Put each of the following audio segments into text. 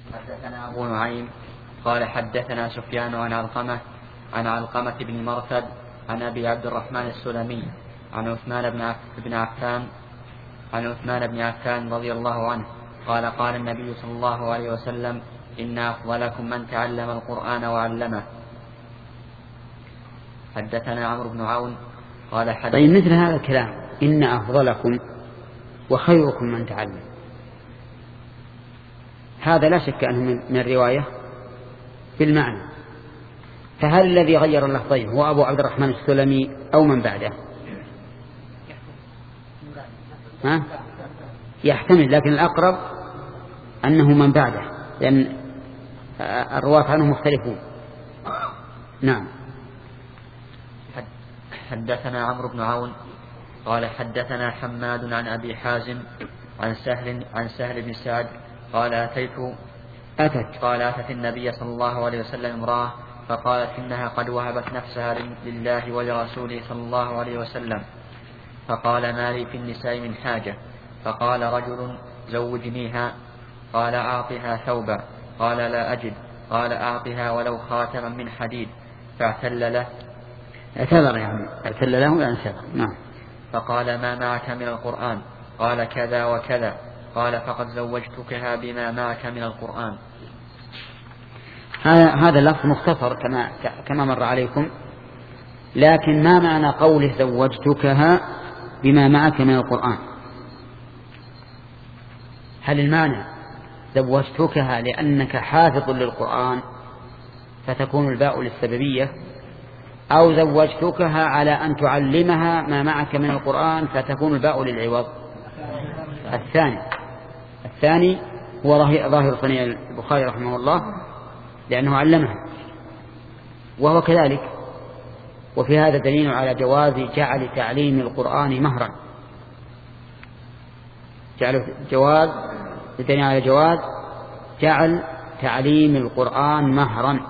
حدثنا أبو نعيم قال حدثنا سفيان عن علقمة بن مرثد عن أبي عبد الرحمن السلمي عن عثمان بن عفان رضي الله عنه قال قال النبي صلى الله عليه وسلم إن أفضلكم من تعلم القرآن وعلمه. حدثنا عمرو بن عون قال طيب مثل هذا الكلام إن أفضلكم وخيركم من تعلم، هذا لا شك أنه من الرواية بالمعنى، فهل الذي غير اللفظين هو أبو عبد الرحمن السلمي أو من بعده؟ يحتمل، لكن الأقرب أنه من بعده، لأن الرواة عنه مختلفون. نعم. حدثنا عمرو بن عون قال حدثنا حماد عن أبي حازم عن سهل بن سعد قال أتت النبي صلى الله عليه وسلم امرأة فقالت إنها قد وهبت نفسها لله ولرسوله صلى الله عليه وسلم، فقال ما لي في النساء من حاجة، فقال رجل زوجنيها، قال أعطها ثوبا، قال لا أجد، قال أعطها ولو خاتما من حديد، فاعتل له نعم. فقال ما معك من القرآن؟ قال كذا وكذا، قال فقد زوجتكها بما معك من القرآن. هذا اللفظ مختصر كما مر عليكم، لكن ما معنى قوله زوجتكها بما معك من القرآن؟ هل المعنى زوجتكها لأنك حافظ للقرآن فتكون الباء للسببية، أو زوجتكها على أن تعلمها ما معك من القرآن فتكون الباء للعوض؟ الثاني هو ظاهر صنيع البخاري رحمه الله، لأنه علمها وهو كذلك. وفي هذا دليل على جواز جعل تعليم القرآن مهرا، دليل على جواز جعل تعليم القرآن مهرا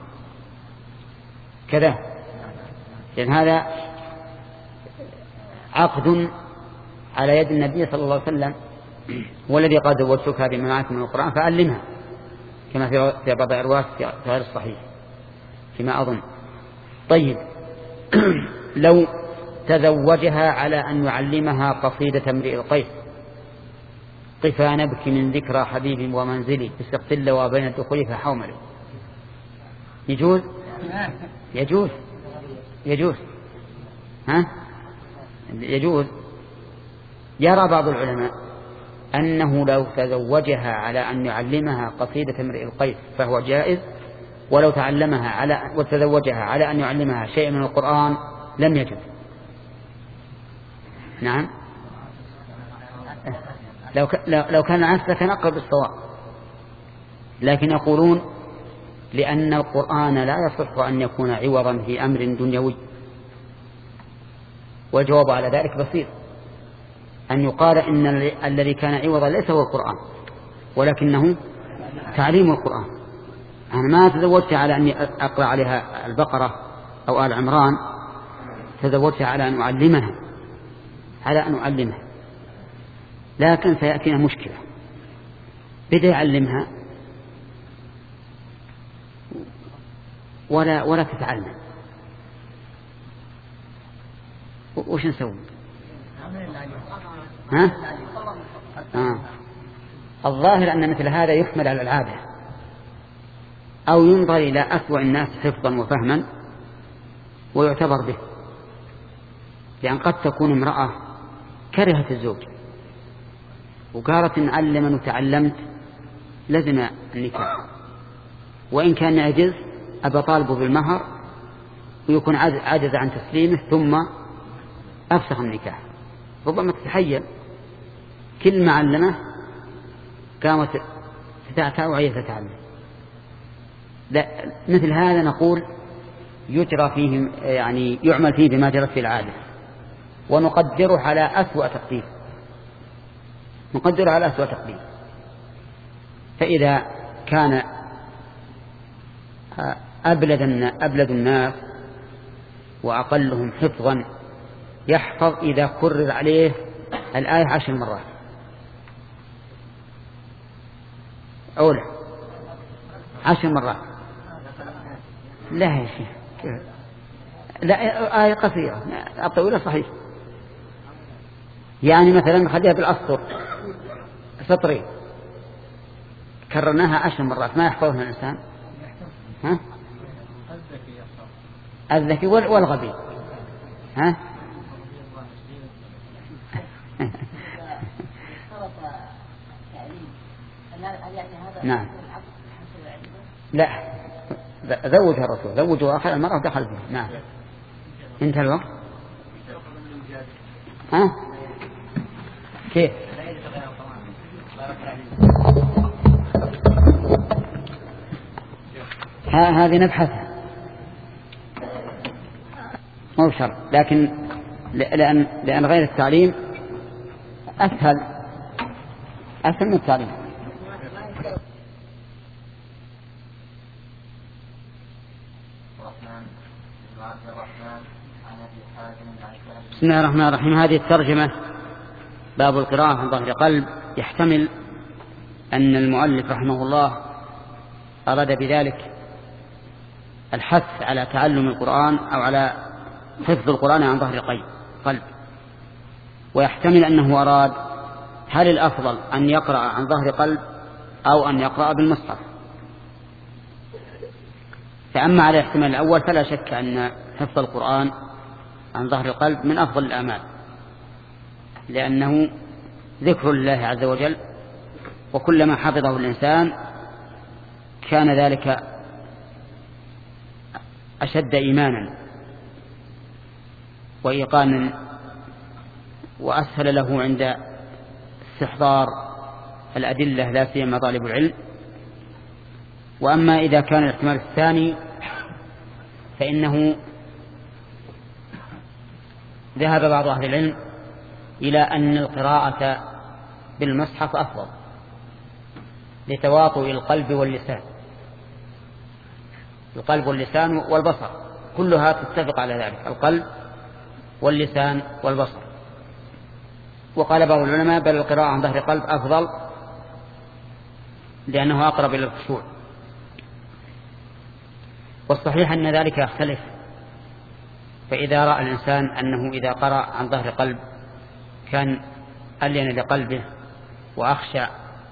كذا، لأن هذا عقد على يد النبي صلى الله عليه وسلم، هو الذي قال زوجتك بما معك من القرآن فعلمها، كما في بعض الروايات في غير الصحيح فيما أظن. طيب لو تزوجها على أن يعلمها قصيدة امرئ القيس، قفا نبكي من ذكرى حبيب ومنزلي استقتل وبين الدخول فحومل، يجوز؟ يجوز. يرى بعض العلماء أنه لو تزوجها على أن يعلمها قصيدة امرئ القيس فهو جائز، ولو وتزوجها على أن يعلمها شيء من القرآن لم يجوز. نعم، لو كان عكس كان أقرب الصواب، لكن يقولون لأن القرآن لا يصح أن يكون عوضا في أمر دنيوي، والجواب على ذلك بسيط، أن يقال إن الذي كان عوضا ليس هو القرآن ولكنه تعليم القرآن. أنا ما تزوجت على أني أقرأ عليها البقرة أو آل عمران، تزوجت على أن أعلمها، لكن سيأتينا مشكلة، بدأ يعلمها ولا تتعلم، وش نسوي؟ الظاهر أن مثل هذا يحمل على العادة، أو ينظر إلى أسوأ الناس حفظا وفهما ويعتبر به، لأن قد تكون امرأة كرهت الزوج وقالت إن علمني وتعلمت لزم النكاح، وإن كان عجز أبى طالبه بالمهر ويكون عجز عن تسليمه ثم أفسخ النكاح. ربما تتحيل كل معلمة قامت تتعتع وهي تتعلم. مثل هذا نقول يجرى فيه، يعني يعمل فيه بما جرت في العادة، ونقدره على أسوأ تقدير. فإذا كان أبلد الناس وأقلهم حفظا يحفظ إذا كرر عليه الآية 10 مرات أولى، 10 مرات. لا يا شيخ، لا آية قصيرة، الطويلة صحيح. يعني مثلا خليها بالأسطر سطرين كررناها 10 مرات ما يحفظها الإنسان. ها؟ الذكي والغبي. ها؟ نعم. لا زوجها الرسول، زوجها آخر المرأة دخل فيها. نعم. انتهى الوقت. ها؟ كيف؟ هذه نبحثها مو شرط، لكن لأن غير التعليم أسهل من التعليم. بسم الله الرحمن الرحيم. هذه الترجمة باب القراءة عن ظهر قلب. يحتمل أن المؤلف رحمه الله أراد بذلك الحث على تعلم القرآن أو على حفظ القرآن عن ظهر قلب، ويحتمل أنه أراد هل الأفضل أن يقرأ عن ظهر قلب أو أن يقرأ بالمصحف. فأما على الاحتمال الأول فلا شك أن حفظ القرآن عن ظهر القلب من أفضل الأعمال، لأنه ذكر الله عز وجل، وكلما حفظه الإنسان كان ذلك أشد إيمانا وإيقانا وأسهل له عند استحضار الأدلة لا سيما طالب العلم. وأما إذا كان الاحتمال الثاني فإنه ذهب بعض أهل العلم إلى أن القراءة بالمصحف أفضل لتواطؤ القلب واللسان. القلب واللسان والبصر كلها تتفق على ذلك، القلب واللسان والبصر. وقال بعض العلماء بل القراءة عن ظهر قلب أفضل لأنه أقرب إلى الخشوع. والصحيح أن ذلك يختلف، فإذا رأى الإنسان أنه إذا قرأ عن ظهر قلب كان ألين لقلبه وأخشع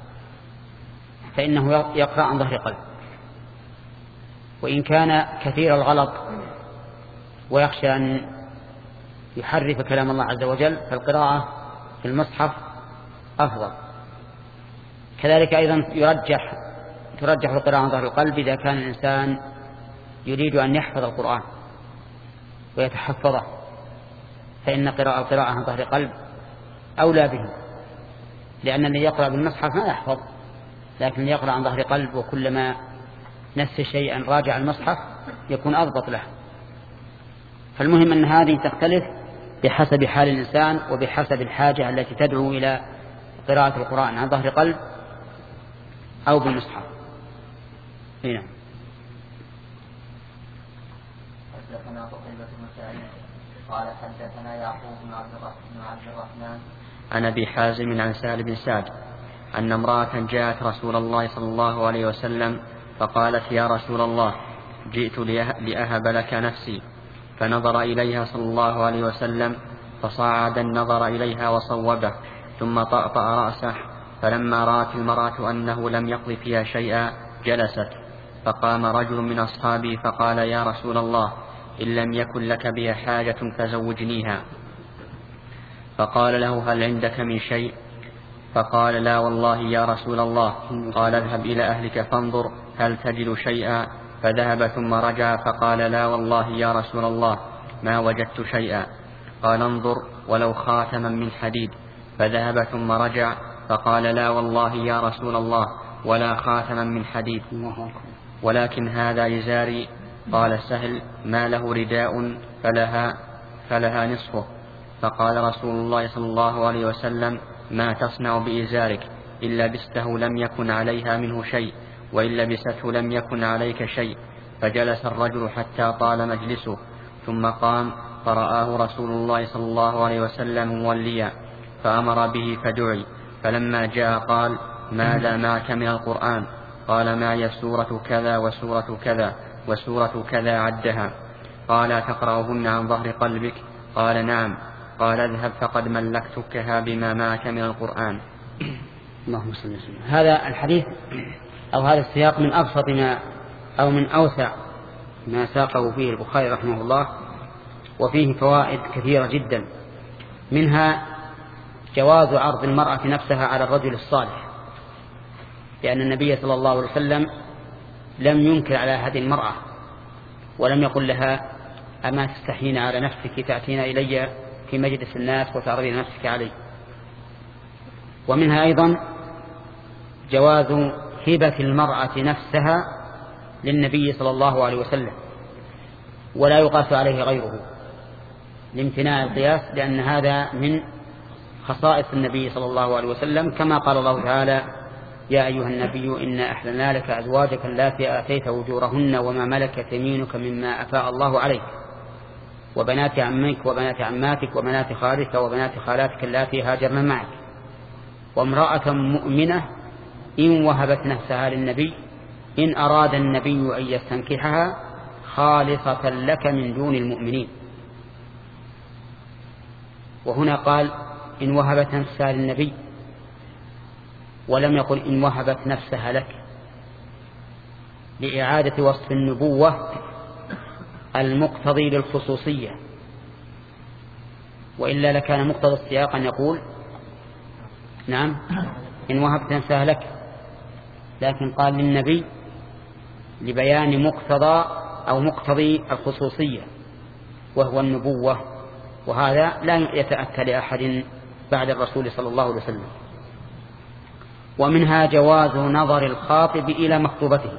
فإنه يقرأ عن ظهر قلب. وإن كان كثير الغلط ويخشى أن يحرف كلام الله عز وجل فالقراءة في المصحف أفضل. كذلك أيضا ترجح القراءة عن ظهر القلب إذا كان الإنسان يريد أن يحفظ القرآن ويتحفظه، فإن القراءة عن ظهر قلب أولى به، لأن الذي يقرأ بالمصحف ما يحفظ، لكن يقرأ عن ظهر قلب وكلما نسي شيئا راجع المصحف يكون أضبط له. فالمهم أن هذه تختلف بحسب حال الإنسان وبحسب الحاجة التي تدعو إلى قراءة القرآن عن ظهر قلب أو بالمصحف. هنا حدثنا قتيبة بن سعيد قال حدثنا يعقوب بن عبد الرحمن عن أبي حازم عن سهل بن سعد أن امرأة جاءت رسول الله صلى الله عليه وسلم فقالت يا رسول الله جئت لأهب لك نفسي، فنظر إليها صلى الله عليه وسلم فصعد النظر إليها وصوبه ثم طأطأ رأسه، فلما رأت المرأة أنه لم يقض فيها شيئا جلست، فقام رجل من أصحابي فقال يا رسول الله إن لم يكن لك بها حاجة فزوجنيها. فقال له هل عندك من شيء؟ فقال لا والله يا رسول الله. قال اذهب إلى أهلك فانظر هل تجد شيئا؟ فذهب ثم رجع فقال لا والله يا رسول الله ما وجدت شيئا. قال انظر ولو خاتما من حديد. فذهب ثم رجع فقال لا والله يا رسول الله ولا خاتما من حديد ولكن هذا إزاري. قال سهل ما له رداء فلها نصفه. فقال رسول الله صلى الله عليه وسلم ما تصنع بإزارك؟ إن لبسته لم يكن عليها منه شيء وإن لبسته لم يكن عليك شيء. فجلس الرجل حتى طال مجلسه ثم قام فرآه رسول الله صلى الله عليه وسلم موليا فأمر به فدعي، فلما جاء قال ماذا معك من القرآن؟ قال معي سورة كذا وسورة كذا وسورة كذا عدها. قال تقرأهن عن ظهر قلبك؟ قال نعم. قال اذهب فقد ملكتكها بما معك من القرآن. اللهم صل وسلم. هذا الحديث أو هذا السياق من أبسط ما أو من أوسع ما ساقه فيه البخاري رحمه الله، وفيه فوائد كثيرة جدا، منها جواز عرض المرأة نفسها على الرجل الصالح، لأن النبي صلى الله عليه وسلم لم ينكر على هذه المرأة ولم يقل لها أما تستحين على نفسك تأتين إلي في مجلس الناس وتعرضين نفسك علي. ومنها أيضا جواز هبة المرأة نفسها للنبي صلى الله عليه وسلم ولا يقاس عليه غيره لامتناع القياس، لأن هذا من خصائص النبي صلى الله عليه وسلم، كما قال الله تعالى يا أيها النبي إنا أحللنا لك أزواجك اللاتي آتيت أجورهن وما ملكت يمينك مما أفاء الله عليك وبنات عمك وبنات عماتك وبنات خالك وبنات خالاتك اللاتي هاجرن معك وامرأة مؤمنة إن وهبت نفسها للنبي إن أراد النبي أن يستنكحها خالصة لك من دون المؤمنين. وهنا قال إن وهبت نفسها للنبي ولم يقل إن وهبت نفسها لك، لإعادة وصف النبوة المقتضي للخصوصية، وإلا لكان مقتضى السياق أن يقول نعم إن وهبت نفسها لك، لكن قال للنبي لبيان مقتضى أو مقتضي الخصوصية وهو النبوة، وهذا لا يتأتى لأحد بعد الرسول صلى الله عليه وسلم. ومنها جواز نظر الخاطب إلى مخطوبته،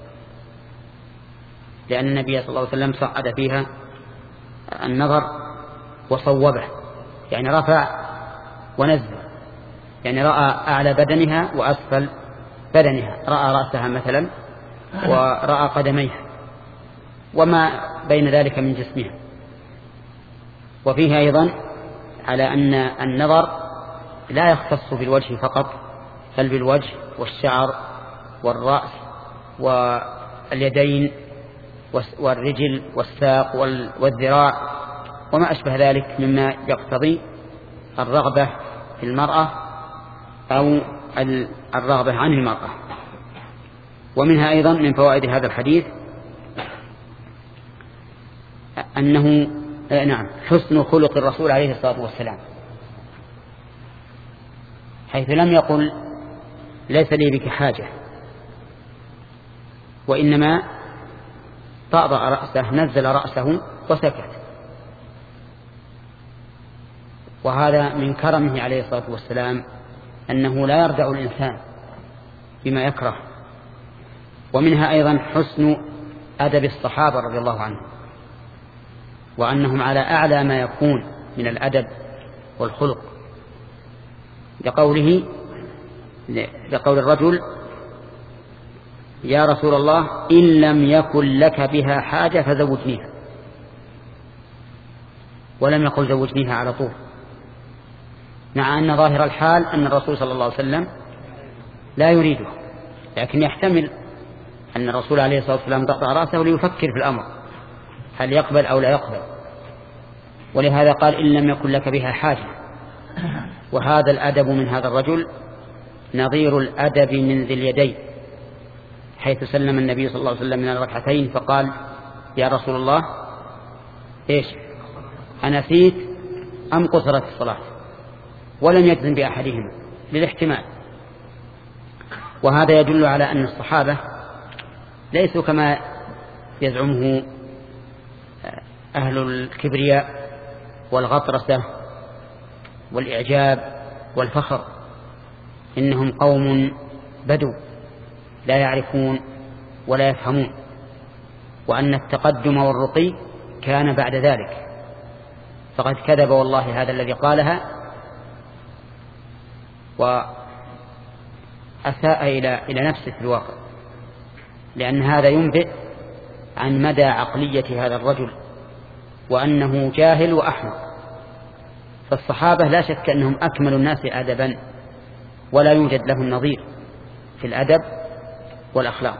لأن النبي صلى الله عليه وسلم صعد فيها النظر وصوبه، يعني رفع ونزل، يعني رأى أعلى بدنها وأسفل بدنها، رأى رأسها مثلا ورأى قدميها وما بين ذلك من جسمها. وفيه أيضا على أن النظر لا يختص بالوجه فقط، بل بالوجه والشعر والرأس واليدين والرجل والساق والذراع وما أشبه ذلك مما يقتضي الرغبة في المرأة أو الرغبة عن المرأة. ومنها أيضا من فوائد هذا الحديث أنه حسن خلق الرسول عليه الصلاة والسلام، حيث لم يقل ليس لي بك حاجة، وإنما طأطأ رأسه، نزل رأسه وسكت. وهذا من كرمه عليه الصلاة والسلام أنه لا يردع الإنسان بما يكره. ومنها أيضا حسن أدب الصحابة رضي الله عنهم، وأنهم على أعلى ما يكون من الأدب والخلق، لقول الرجل يا رسول الله إن لم يكن لك بها حاجة فزوجنيها، ولم يقل زوجنيها على طول، مع أن ظاهر الحال أن الرسول صلى الله عليه وسلم لا يريده، لكن يحتمل أن الرسول عليه الصلاة والسلام ضغط رأسه ليفكر في الأمر هل يقبل أو لا يقبل، ولهذا قال إن لم يكن لك بها حاجة. وهذا الأدب من هذا الرجل نظير الأدب من ذي اليدين، حيث سلم النبي صلى الله عليه وسلم من الركعتين فقال يا رسول الله إيش أنسيت أم قصرت الصلاة، ولم يجزم بأحدهما للاحتمال. وهذا يدل على أن الصحابة ليسوا كما يزعمه أهل الكبرياء والغطرسة والإعجاب والفخر، إنهم قوم بدو لا يعرفون ولا يفهمون، وأن التقدم والرقي كان بعد ذلك. فقد كذب والله هذا الذي قالها وأساء إلى نفسه في الواقع، لأن هذا ينبئ عن مدى عقلية هذا الرجل وأنه جاهل وأحمق. فالصحابة لا شك أنهم أكمل الناس أدبا، ولا يوجد لهم نظير في الأدب والأخلاق.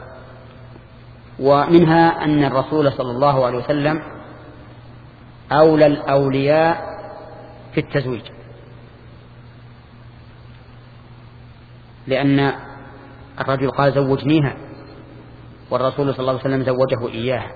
ومنها أن الرسول صلى الله عليه وسلم أولى الأولياء في التزويج، لأن الرجل قال زوجنيها، والرسول صلى الله عليه وسلم زوجه إياها.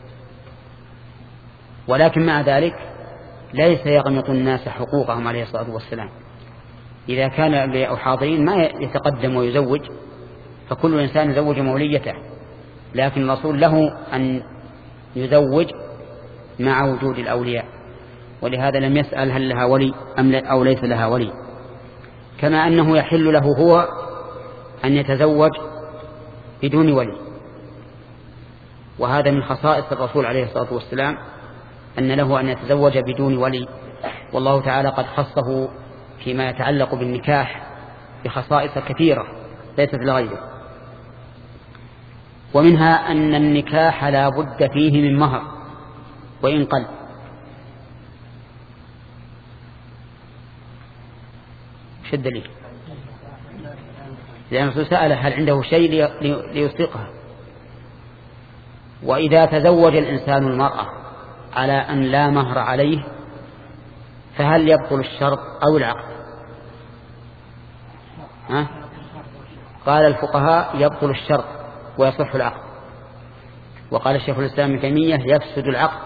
ولكن مع ذلك ليس يغمط الناس حقوقهم عليه الصلاة والسلام. إذا كان الأولياء حاضرين ما يتقدم ويزوج، فكل إنسان يزوج موليته، لكن الرسول له أن يزوج مع وجود الأولياء، ولهذا لم يسأل هل لها ولي أو ليس لها ولي. كما أنه يحل له هو أن يتزوج بدون ولي، وهذا من خصائص الرسول عليه الصلاة والسلام أن له أن يتزوج بدون ولي، والله تعالى قد خصه فيما يتعلق بالنكاح بخصائص كثيرة ليست لغيره. ومنها أن النكاح لا بد فيه من مهر وإن قل. شو الدليل؟ لأن الرسول سأل هل عنده شيء ليصدقها. وإذا تزوج الإنسان المرأة على أن لا مهر عليه فهل يبطل الشرط أو العقد؟ قال الفقهاء يبطل الشرط ويصح العقد. وقال الشيخ الإسلام ابن تيمية يفسد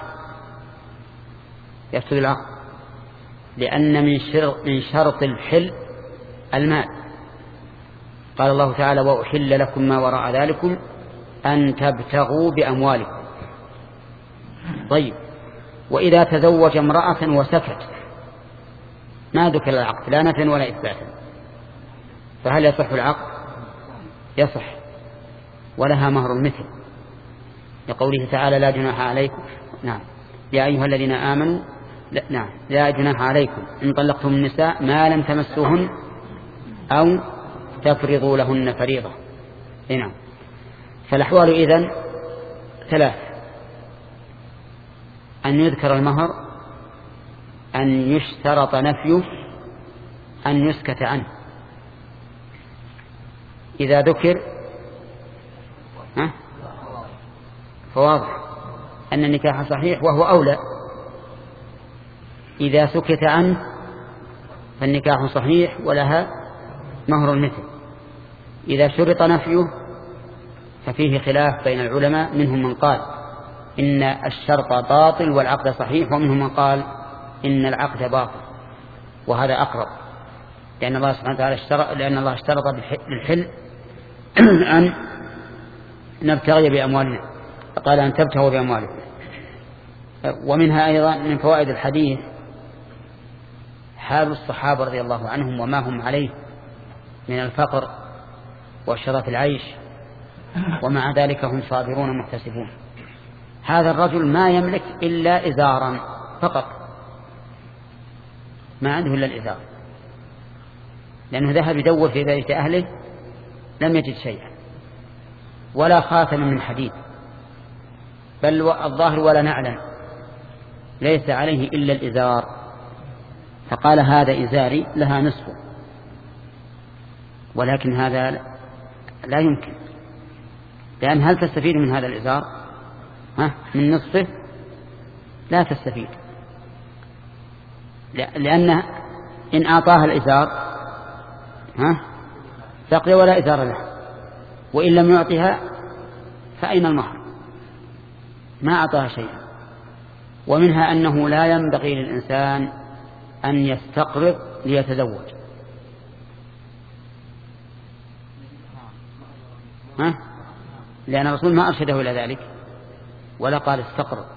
العقد، لأن من شرط الحل المال. قال الله تعالى وأحل لكم ما وراء ذلكم أن تبتغوا بأموالكم. طيب، وإذا تزوج امرأة وسكت ما ذكر العقد لا نفيا ولا إثباتا، فهل يصح العقد؟ يصح، ولها مهر المثل، لقوله تعالى لا جناح عليكم يا أيها الذين آمنوا لا جناح عليكم إن طلقتم النساء ما لم تمسوهن أو تفرضوا لهن فريضة. نعم. فالأحوال إذن ثلاث: أن يذكر المهر، أن يشترط نفيه، أن يسكت عنه. إذا ذكر فواضح أن النكاح صحيح وهو أولى. إذا سكت عنه فالنكاح صحيح ولها مهر المثل. إذا شرط نفيه ففيه خلاف بين العلماء، منهم من قال إن الشرط باطل والعقد صحيح، ومنهم من قال إن العقد باطل، وهذا أقرب، لأن الله سبحانه وتعالى اشترط للحل أن نبتغي بأموالنا، فقال أن تبتغوا بأموالكم. ومنها أيضا من فوائد الحديث حال الصحابة رضي الله عنهم وما هم عليه من الفقر وشرف العيش، ومع ذلك هم صابرون محتسبون. هذا الرجل ما يملك إلا إزارا فقط، ما عنده إلا الإزار، لأنه ذهب يدور في بيت أهله لم يجد شيئا، ولا خاتم من حديد، بل الظاهر ولا نعلم، ليس عليه إلا الإزار، فقال هذا إزاري لها نصفه. ولكن هذا لا يمكن، لأن هل تستفيد من هذا الإزار من نصفه؟ لا تستفيد، لأن إن أعطاها الإزار تقي ولا إزار له، وإن لم يعطها فأين المهر؟ ما أعطاها شيئا. ومنها أنه لا ينبغي للإنسان أن يستقرض ليتزوج، لأن الرسول ما أرشده إلى ذلك ولا قال استقرض،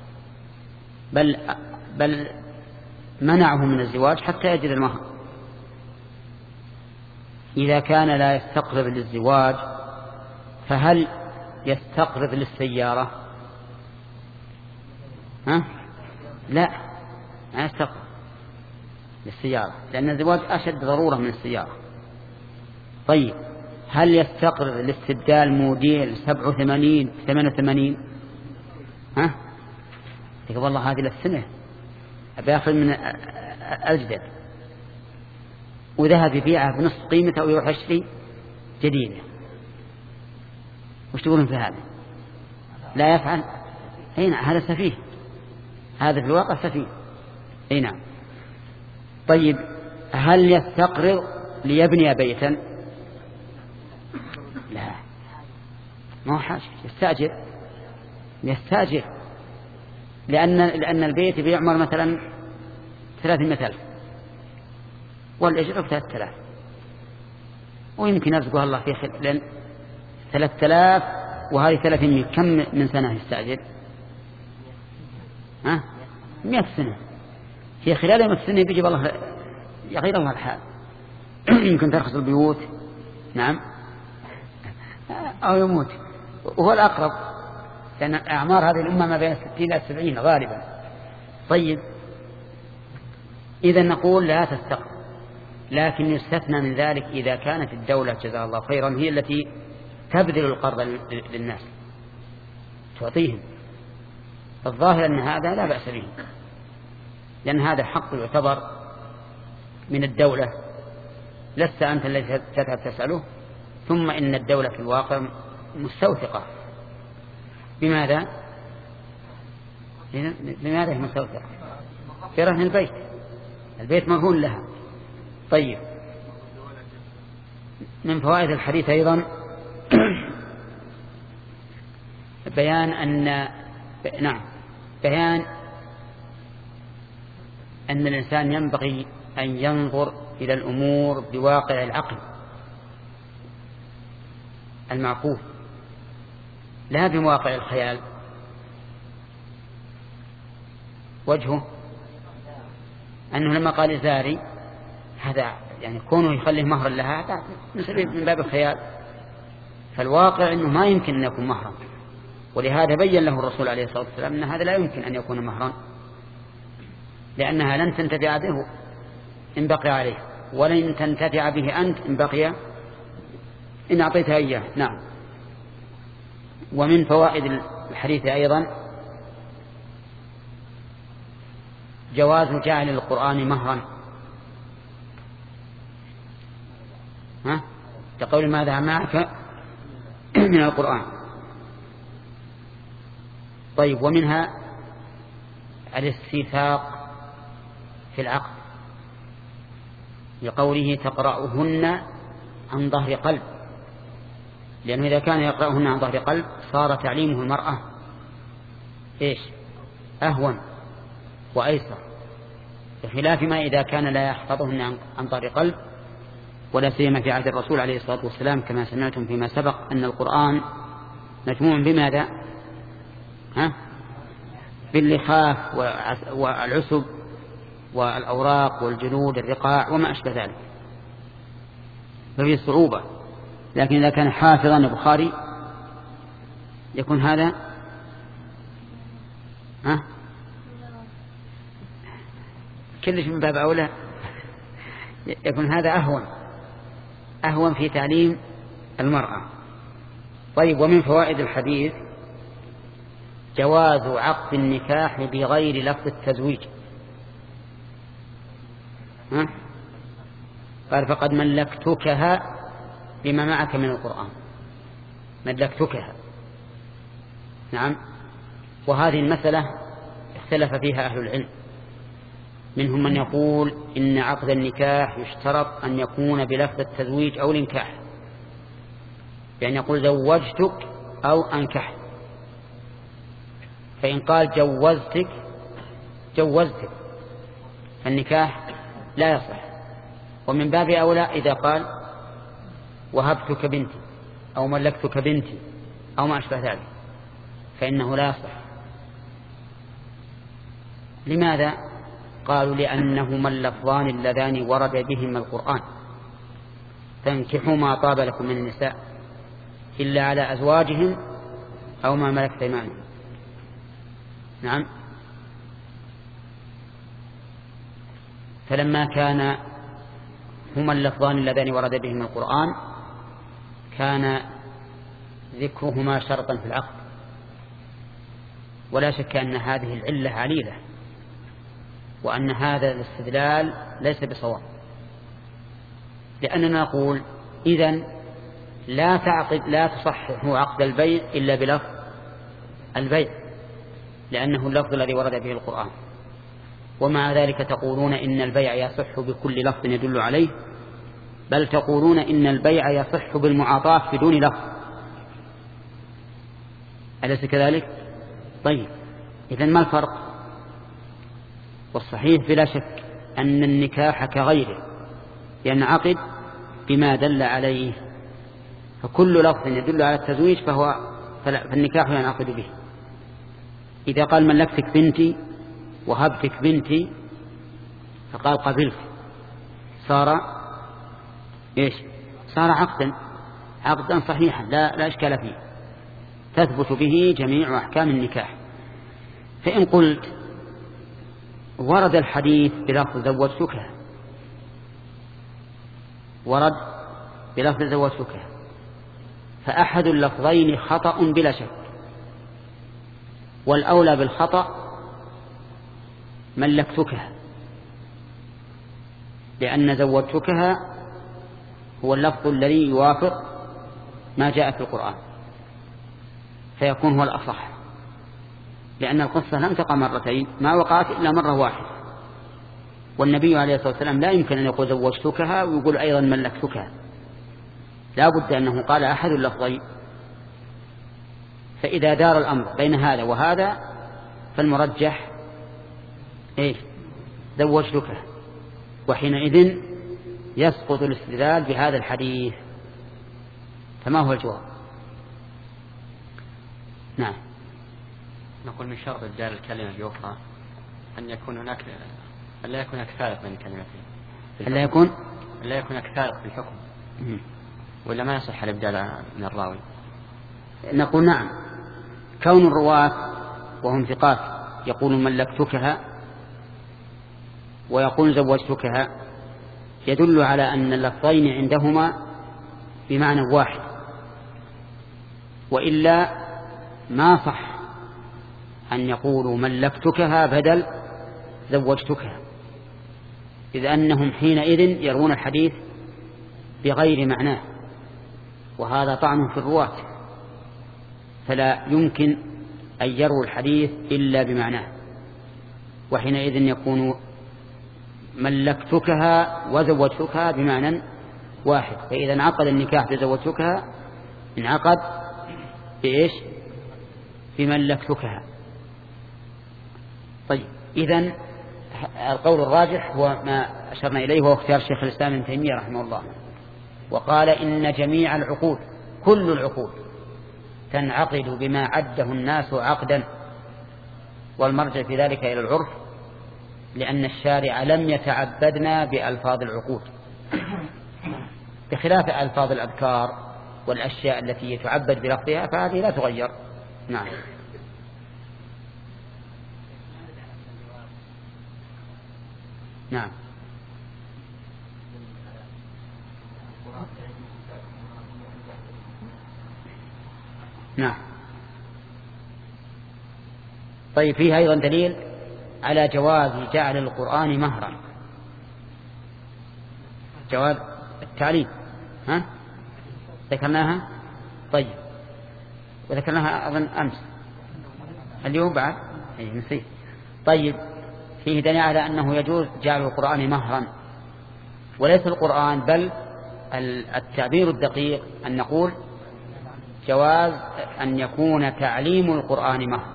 بل منعه من الزواج حتى يجد المهر. إذا كان لا يستقرض للزواج فهل يستقرض للسيارة؟ لا، ما يستقرض للسيارة، لأن الزواج أشد ضرورة من السيارة. طيب، هل يستقرض لاستبدال موديل 87 88؟ يقول والله هذه للسنة أبيأخذ من الجدد، وذهب يبيعها بنصف قيمته أو يروح يشتري جديدة. وش تقولون في هذا؟ لا يفعل. أي نعم، هذا سفيه، هذا في الواقع سفيه. أي نعم. طيب هل يستقرض ليبني بيتا؟ لا، ما هو حاجة، يستأجر لأن البيت بيعمر مثلا 300,000 والأجر 3000 ويمكن يرزقها الله في لأن 3000 وهذه 300 كم من سنة يستأجر؟ 100 سنة. في خلال 100 سنة بيجي الله يغير الله الحال. يمكن ترخص البيوت، نعم، أو يموت، وهو الأقرب، لأن أعمار هذه الأمة ما بين 60 إلى 70 غالبا. طيب إذا نقول لا تستقر، لكن يستثنى من ذلك إذا كانت الدولة جزاها الله خيرا هي التي تبذل القرض للناس تعطيهم. الظاهر أن هذا لا بأس به، لأن هذا حق يعتبر من الدولة، لست أنت الذي تذهب تسأله. ثم إن الدولة في الواقع مستوثقة. بماذا هي مستوثقة؟ في رهن البيت مرهون لها. طيب من فوائد الحديث أيضا بيان أن الإنسان ينبغي أن ينظر إلى الأمور بواقع العقل المعقول لا بواقع الخيال. وجهه أنه لما قال زاري هذا يعني كونه يخليه مهرا لها هذا من باب الخيال، فالواقع أنه ما يمكن أن يكون مهرا، ولهذا بين له الرسول عليه الصلاة والسلام أن هذا لا يمكن أن يكون مهرا، لأنها لن تنتفع به إن بقي عليه، ولن تنتفع به أنت إن أعطيتها إياه. نعم. ومن فوائد الحديث أيضا جواز جعل القرآن مهرا. تقول ماذا معك من القرآن. طيب ومنها الاستيثاق في العقد لقوله تقرأهن عن ظهر قلب، لأنه إذا كان يقرأهن عن ظهر قلب صار تعليمه المرأة أهون وأيسر، بخلاف ما إذا كان لا يحفظهن عن ظهر قلب، ولا سيما في عهد الرسول عليه الصلاة والسلام كما سمعتم فيما سبق أن القرآن مجموع بماذا؟ باللخاف والعسب والأوراق والجلود الرقاع وما أشبه ذلك، ففي صعوبة. لكن إذا كان حافظا البخاري يكون هذا كلش من باب أولى، يكون هذا أهون في تعليم المرأة. طيب ومن فوائد الحديث جواز عقد النكاح بغير لفظ التزويج. قال فقد ملكتكها بما معك من القرآن، ملكتكها. نعم. وهذه المسألة اختلف فيها أهل العلم، منهم من يقول إن عقد النكاح يشترط أن يكون بلفظ التزويج أو الانكاح، يعني يقول زوجتك أو أنكحت، فإن قال جوزتك فالنكاح لا يصح. ومن باب أولى إذا قال وهبتك بنتي أو ملكتك بنتي أو ما أشبه ذلك فإنه لا يصح. لماذا؟ قالوا لأنهما اللفظان اللذان ورد بهما القرآن، فانكحوا ما طاب لكم من النساء إلا على أزواجهم أو ما ملكت أيمانهم. نعم. فلما كان هما اللفظان اللذان ورد بهما القرآن كان ذكرهما شرطا في العقد، ولا شك أن هذه العلة عليلة، وأن هذا الاستدلال ليس بصواب، لأننا نقول إذن لا تصحح عقد البيع إلا بلفظ البيع، لأنه اللفظ الذي ورد به القرآن. ومع ذلك تقولون إن البيع يصح بكل لفظ يدل عليه، بل تقولون إن البيع يصح بالمعاطاة بدون لفظ، أليس كذلك؟ طيب، إذن ما الفرق؟ والصحيح بلا شك أن النكاح كغيره، لأن عقد بما دل عليه، فكل لفظ يدل على التزويج فالنكاح ينعقد به. إذا قال ملكتك بنتي وهبتك بنتي فقال قبلت، صار إيش؟ صار عقدا صحيحا لا إشكال فيه، تثبت به جميع أحكام النكاح. فإن قلت ورد الحديث بلفظ زوجتك، ورد بلفظ زوجتك، فأحد اللفظين خطأ بلا شك، والأولى بالخطأ ملكتكها، لأن زوجتكها هو اللفظ الذي يوافق ما جاء في القرآن، فيكون هو الأصح، لأن القصة لم تقع مرتين، ما وقعت إلا مرة واحدة، والنبي عليه الصلاة والسلام لا يمكن أن يقول زوجتكها ويقول أيضا ملكتكها، لا بد أنه قال أحد اللفظين. فإذا دار الأمر بين هذا وهذا فالمرجح إيه؟ زوجتكها، وحينئذ يسقط الاستدلال بهذا الحديث. فما هو الجواب؟ نعم. نقول من شرط إبدال الكلمة بأخرى أن يكون هناك لا يكون هناك فارق بين الكلمتين، لا يكون هناك فارق في الحكم، ولا ما يصح الإبدال من الراوي؟ نقول نعم، كون الرواة وهم ثقات يقول ملكتكها ويقول زوجتكها يدل على أن اللفظين عندهما بمعنى واحد، وإلا ما صح أن يقولوا ملكتكها بدل زوجتكها، إذ أنهم حينئذ يرون الحديث بغير معناه، وهذا طعن في الرواة، فلا يمكن أن يروا الحديث إلا بمعناه، وحينئذ يكون ملكتكها وزوجتكها بمعنى واحد. فإذا انعقد النكاح بزوجتكها انعقد بإيش؟ بملكتكها. طيب، إذن القول الراجح هو ما أشرنا إليه، وهو اختيار شيخ الإسلام ابن تيمية رحمه الله، وقال إن جميع العقود كل العقود تنعقد بما عده الناس عقدا، والمرجع في ذلك إلى العرف، لأن الشارع لم يتعبدنا بألفاظ العقود، بخلاف ألفاظ الأذكار والأشياء التي يتعبد بلفظها فهذه لا تغير. نعم. نعم. نعم. طيب، فيه أيضا دليل على جواز جعل القرآن مهرا، جواز التعليم، ذكرناها. طيب، وذكرناها أظن أمس، اليوم بعد نسيت. طيب، فيه دليل على أنه يجوز جعل القرآن مهرا، وليس القرآن بل التعبير الدقيق أن نقول جواز أن يكون تعليم القرآن مهر.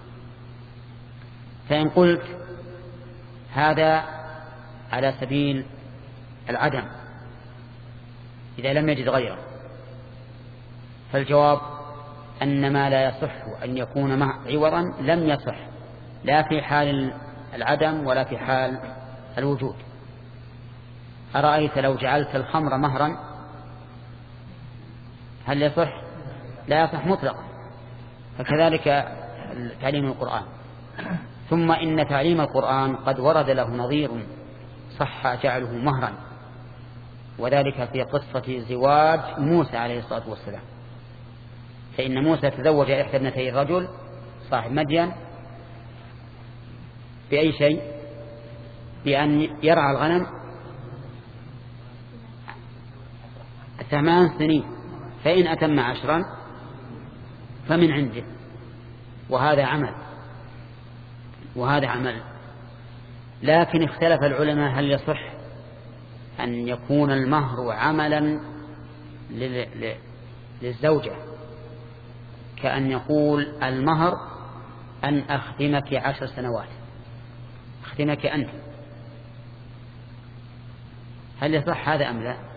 فإن قلت هذا على سبيل العدم إذا لم يجد غيره، فالجواب أن ما لا يصح أن يكون عوضا لم يصح، لا في حال العدم ولا في حال الوجود. أرأيت لو جعلت الخمر مهرا هل يصح؟ لا يصح مطلقا. فكذلك تعليم القرآن. ثم إن تعليم القرآن قد ورد له نظير صح جعله مهرا، وذلك في قصة زواج موسى عليه الصلاة والسلام، فإن موسى تزوج إحدى ابنتي الرجل صاحب مدين بأي شيء؟ بأن يرعى الغنم 8 سنين فإن أتم 10 فمن عنده. وهذا عمل. لكن اختلف العلماء هل يصح أن يكون المهر عملا للزوجة، كأن يقول المهر أن أخدمك 10 سنوات، أخدمك أنت، هل يصح هذا أم لا؟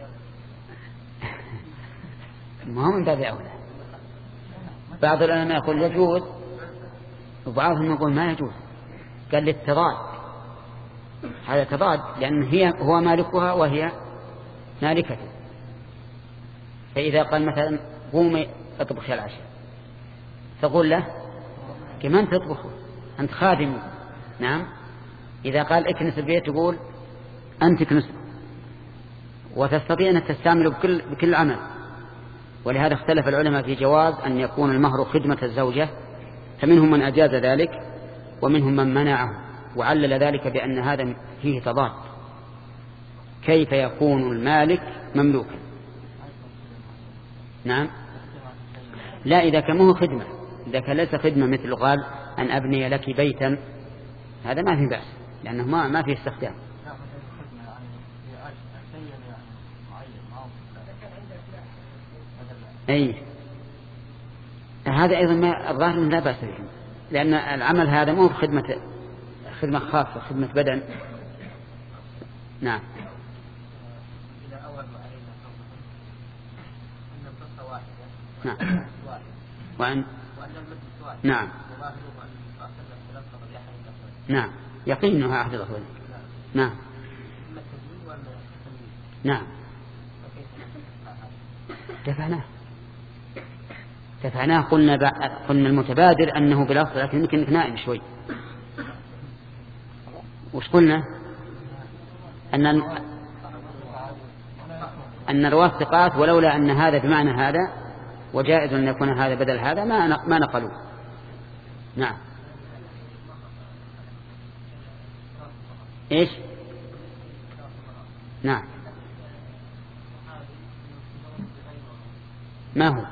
ما هو من باب أولى. بعض العلماء يقول يجوز، وبعضهم يقول ما يجوز. قال للتضاد، هذا تضاد، لأن هو مالكها وهي مالكته. فإذا قال مثلا قومي اطبخي العشاء، تقول له كمان تطبخه، أنت خادم. نعم. إذا قال اكنس البيت تقول أنت كنس، وتستطيع أن تستعمله بكل عمل. ولهذا اختلف العلماء في جواز أن يكون المهر خدمة الزوجة، فمنهم من أجاز ذلك ومنهم من منعه، وعلل ذلك بأن هذا فيه تضاد. كيف يكون المالك مملوكا؟ نعم. لا، إذا كان مو خدمة، إذا كان ليس خدمة مثل قال أن أبني لك بيتا، هذا ما في بأس، لأنه ما فيه استخدام. أي هذا أيضا ما الظاهر لا بأس به، لأن العمل هذا مو خدمة خاصة، خدمة بدن. نعم. نعم. نعم. نعم. يقين أنها أحد الأخوين. نعم. نعم. دفعناه قلنا المتبادر أنه بالأصل، لكن يمكن نائم شوي. وش قلنا؟ أن رواة ثقات، ولولا أن هذا بمعنى هذا وجائز أن يكون هذا بدل هذا ما نقلوا. نعم. إيش؟ نعم. ما هو؟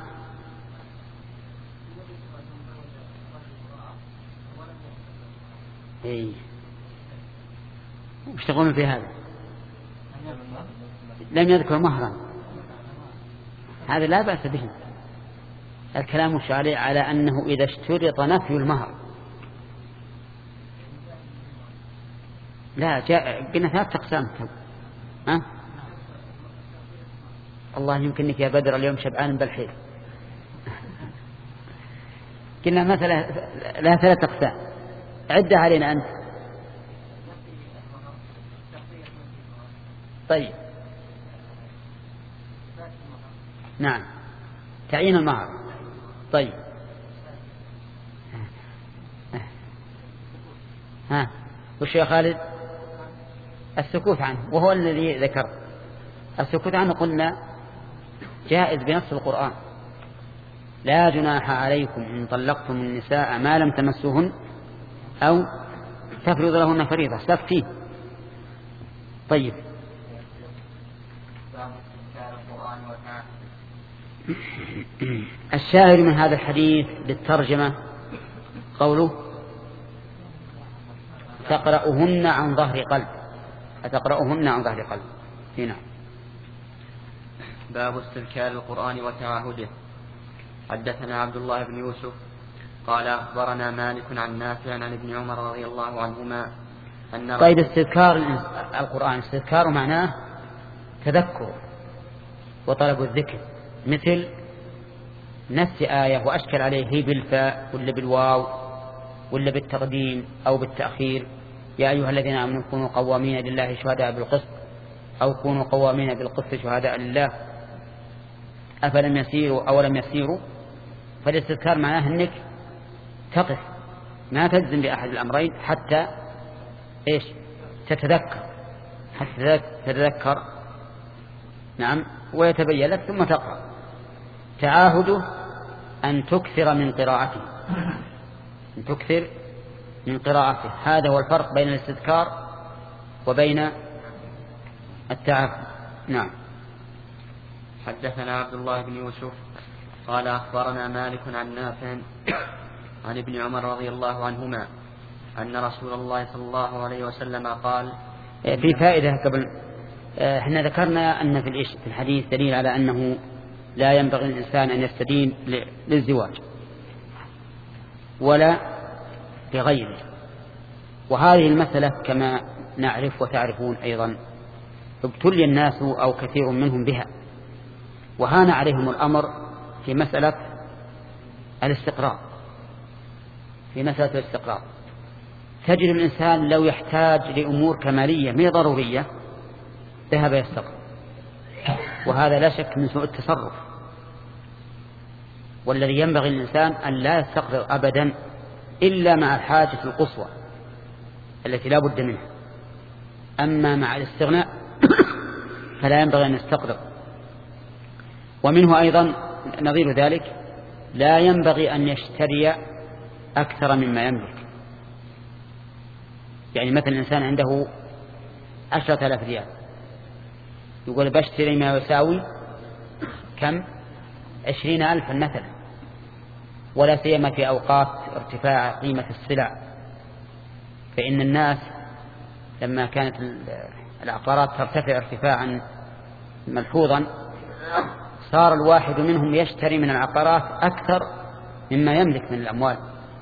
إيه. وش تقولون في هذا؟ لم يذكر مهرا، هذا لا بأس به. الكلام الشرعي على أنه إذا اشترط نفي المهر. لا، قلنا 3 أقسام. الله يمكنك يا بدر اليوم شبعان بالحيل. قلنا مثلا لا 3 أقسام، عدها علينا أنت. طيب. نعم. تعيين المهر. طيب. وش يا خالد؟ السكوت عنه، وهو الذي ذكر. السكوت عنه قلنا جائز بنص القرآن: لا جناح عليكم إن طلقتم النساء ما لم تمسوهن أو تفرض لهن فريضة. سكتي. طيب. الشاهد من هذا الحديث للترجمة قوله: تقرأهن عن ظهر قلب. أتقرأهن عن ظهر قلب. هنا باب استذكار القرآن وتعاهده. حدثنا عبد الله بن يوسف قال أخبرنا مالك عن نافع عن ابن عمر رضي الله عنهما أن طيب، استذكار القرآن، استذكار معناه تذكر وطلب الذكر، مثل نفس آية وأشكل عليه بالفاء ولا بالواو ولا بالتقديم أو بالتأخير: يا أيها الذين آمنوا كونوا قوامين لله شهداء بالقسط، أو كونوا قوامين بالقسط شهداء لله أفلم يسيروا أو لم يسيروا. فالاستذكار معناه أنك تقف، ما تجزم بأحد الأمرين حتى إيش؟ تتذكر. نعم. ويتبين لك ثم تقرأ. تعاهده أن تكثر من قراءته، أن تكثر من قراءته. هذا هو الفرق بين الاستذكار وبين التعاهد. نعم. حدثنا عبد الله بن يوسف قال أخبرنا مالك عن نافع عن ابن عمر رضي الله عنهما أن رسول الله صلى الله عليه وسلم قال. في فائدة قبل، احنا ذكرنا أن في الحديث دليل على أنه لا ينبغي للإنسان أن يستدين للزواج ولا لغيره، وهذه المسألة كما نعرف وتعرفون أيضا ابتلي الناس أو كثير منهم بها، وهان عليهم الأمر في مسألة الاستقراء. تجد الإنسان لو يحتاج لأمور كمالية ما ضرورية ذهب يستقر، وهذا لا شك من سوء التصرف، والذي ينبغي للإنسان أن لا يستقر أبدا إلا مع الحاجة القصوى التي لا بد منها. أما مع الاستغناء فلا ينبغي أن يستقر. ومنه أيضا نظير ذلك لا ينبغي أن يشتري أكثر مما يملك. يعني مثلا الإنسان عنده 10,000 ريال يقول بشتري ما يساوي كم 20,000 مثلا، ولا سيما في أوقات ارتفاع قيمة السلع، فإن الناس لما كانت العقارات ترتفع ارتفاعا ملحوظا صار الواحد منهم يشتري من العقارات أكثر مما يملك من الأموال.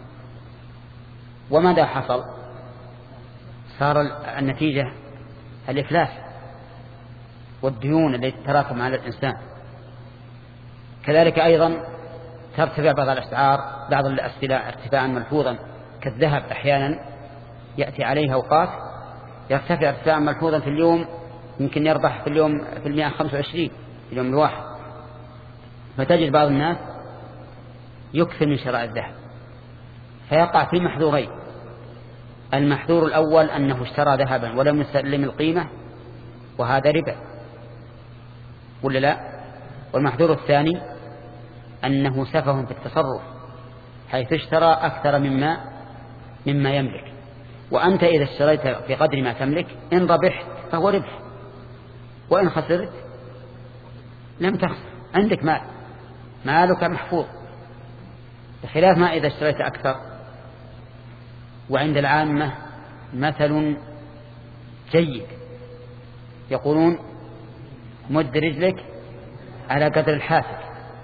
وماذا حصل؟ صار النتيجة الإفلاس والديون التي تتراكم على الإنسان. كذلك أيضا ترتفع بعض الأسعار، بعض السلع ارتفاعا ملحوظا كالذهب أحيانا يأتي عليه أوقات يرتفع ارتفاعا ملحوظا في اليوم، يمكن يربح في اليوم في 125 في اليوم الواحد. فتجد بعض الناس يكثر من شراء الذهب فيقع في محذورين: المحذور الأول أنه اشترى ذهبا ولم يسلم القيمة وهذا ربا ولا لا؟ والمحذور الثاني أنه سفه في التصرف حيث اشترى أكثر مما يملك. وأنت إذا اشتريت في قدر ما تملك إن ربحت فهو ربح، وإن خسرت لم تخسر، عندك مالك محفوظ، بخلاف ما إذا اشتريت أكثر. وعند العامة مثل جيد يقولون مد رجلك على قدر الحافك.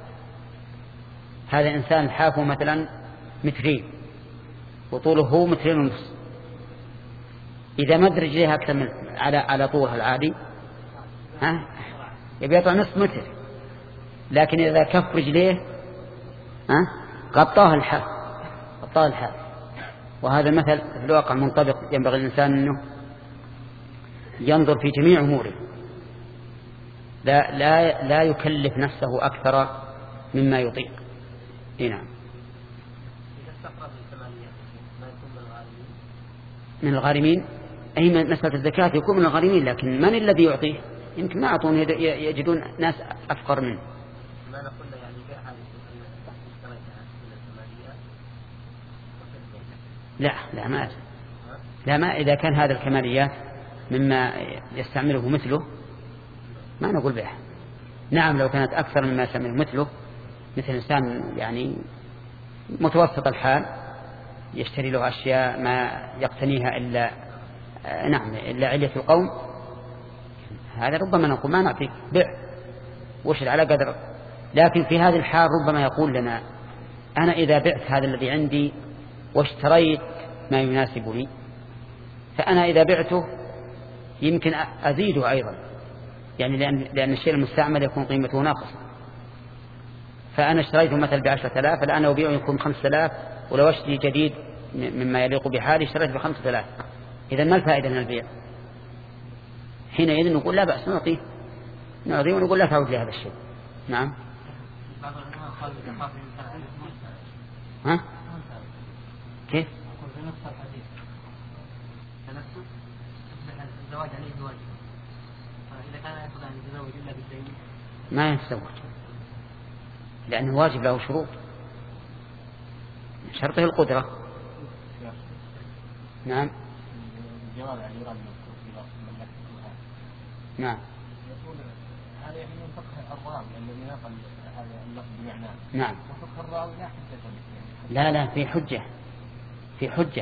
هذا إنسان الحافه مثلا 2 متر وطوله 2.5 متر، إذا مد رجليها أكثر من على طولها العادي يبي يطلع 0.5 متر، لكن إذا كف رجليه غطاه الحاف. وهذا المثل في الواقع منطبق، ينبغي الإنسان أنه ينظر في جميع أموره، لا يكلف نفسه أكثر مما يطيق. نعم. من الغارمين أي مسألة الزكاة يكون من الغارمين، لكن من الذي يعطيه؟ يمكن ما أعطون، يجدون ناس أفقر منه. لا ما إذا كان هذا الكماليات مما يستعمله مثله ما نقول بها. نعم لو كانت أكثر مما يستعمله مثله، مثل إنسان يعني متوسط الحال يشتري له أشياء ما يقتنيها إلا علية القوم، هذا ربما نقول ما نعطيك بيع وشر على قدر. لكن في هذه الحال ربما يقول لنا أنا إذا بعت هذا الذي عندي واشتريت ما يناسبني، فأنا إذا بعته يمكن أزيده أيضا، يعني لأن الشيء المستعمل يكون قيمته ناقصة. فأنا اشتريته مثل ب10,000 الآن أبيعه يكون 5,000، ولو اشتري جديد مما يليق بحالي اشتريت ب5,000. إذا ما الفائدة من البيع؟ حينئذ نقول لا بأس نعطيه ونقول لا تعود لهذا الشيء. نعم. كيف؟ ما يتزوج لأنه واجب له شروط، شرطه القدرة. نعم. نعم. هذا يعني من فقه الراوي الذي نقل هذا اللفظ بمعناه. نعم. وفقه الراوي لا لا حجة. لا في حجة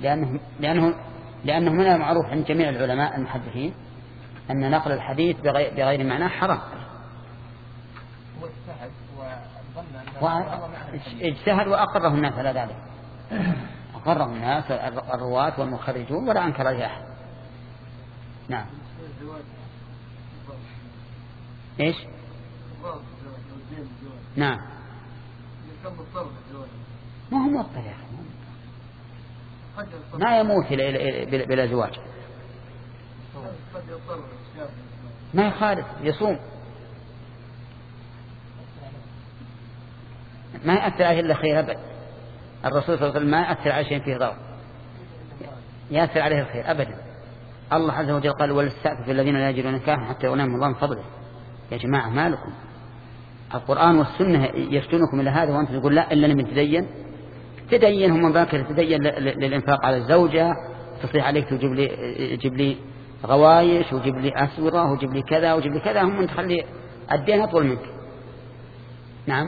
لأنه من المعروف عند جميع العلماء المحدثين أن نقل الحديث بغير معناه حرام. هو اجتهد وظن اجتهد وأقره الناس على ذلك. أقره الناس الرواة والمخرجون ولا أنكر عليه أحد. نعم. إيش؟ نعم. ما هو مضطر يا أخي، ما يموت بلا زواج، ما يخالف يصوم، ما يأثر عليه إلا خير أبدا. الرسول صلى الله عليه وسلم ما يأثر على شيء فيه ضرر، يأثر عليه الخير أبدا. الله عز وجل قال وليستعفف الذين لا يجدون نكاحا حتى يغنيهم الله من فضله. يا جماعة ما لكم؟ القرآن والسنة يفتونكم إلى هذا وأنت تقول لا إلا من تدين هم باكر تدين للإنفاق على الزوجة، تصيح عليك تجيب لي غوايش وجيب لي أسورة وجيب لي كذا وجيب لي كذا، هم تخلي الدين أطول منك. نعم.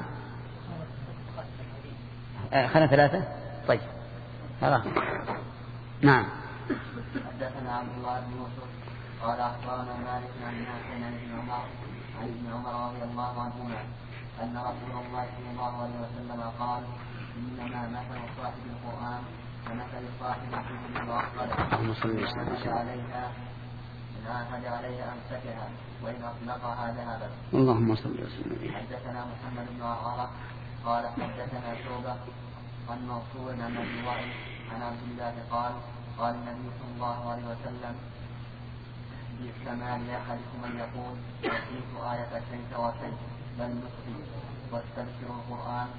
خلنا 3. طيب خلاص. نعم. حدثنا عبد الله بن يوسف قال أخبرنا مالك عن نافع عن ابن عمر رضي الله عنهما أن رسول الله صلى الله عليه وسلم قال إنما مثل صاحب القرآن كمثل صاحب الكتب وأخبره إن عاهد عليها أمسكها وإن أطلقها ذهبت. اللهم صل وسلم. حدثنا محمد بن عرارة قال حدثنا شعبة عن منصور عن أبي وائل عن عبد الله قال النبي صلى الله عليه وسلم بالكمال أحدكم أن يقول نسيت آية كيف وكيف بل نسي واستبشروا القرآن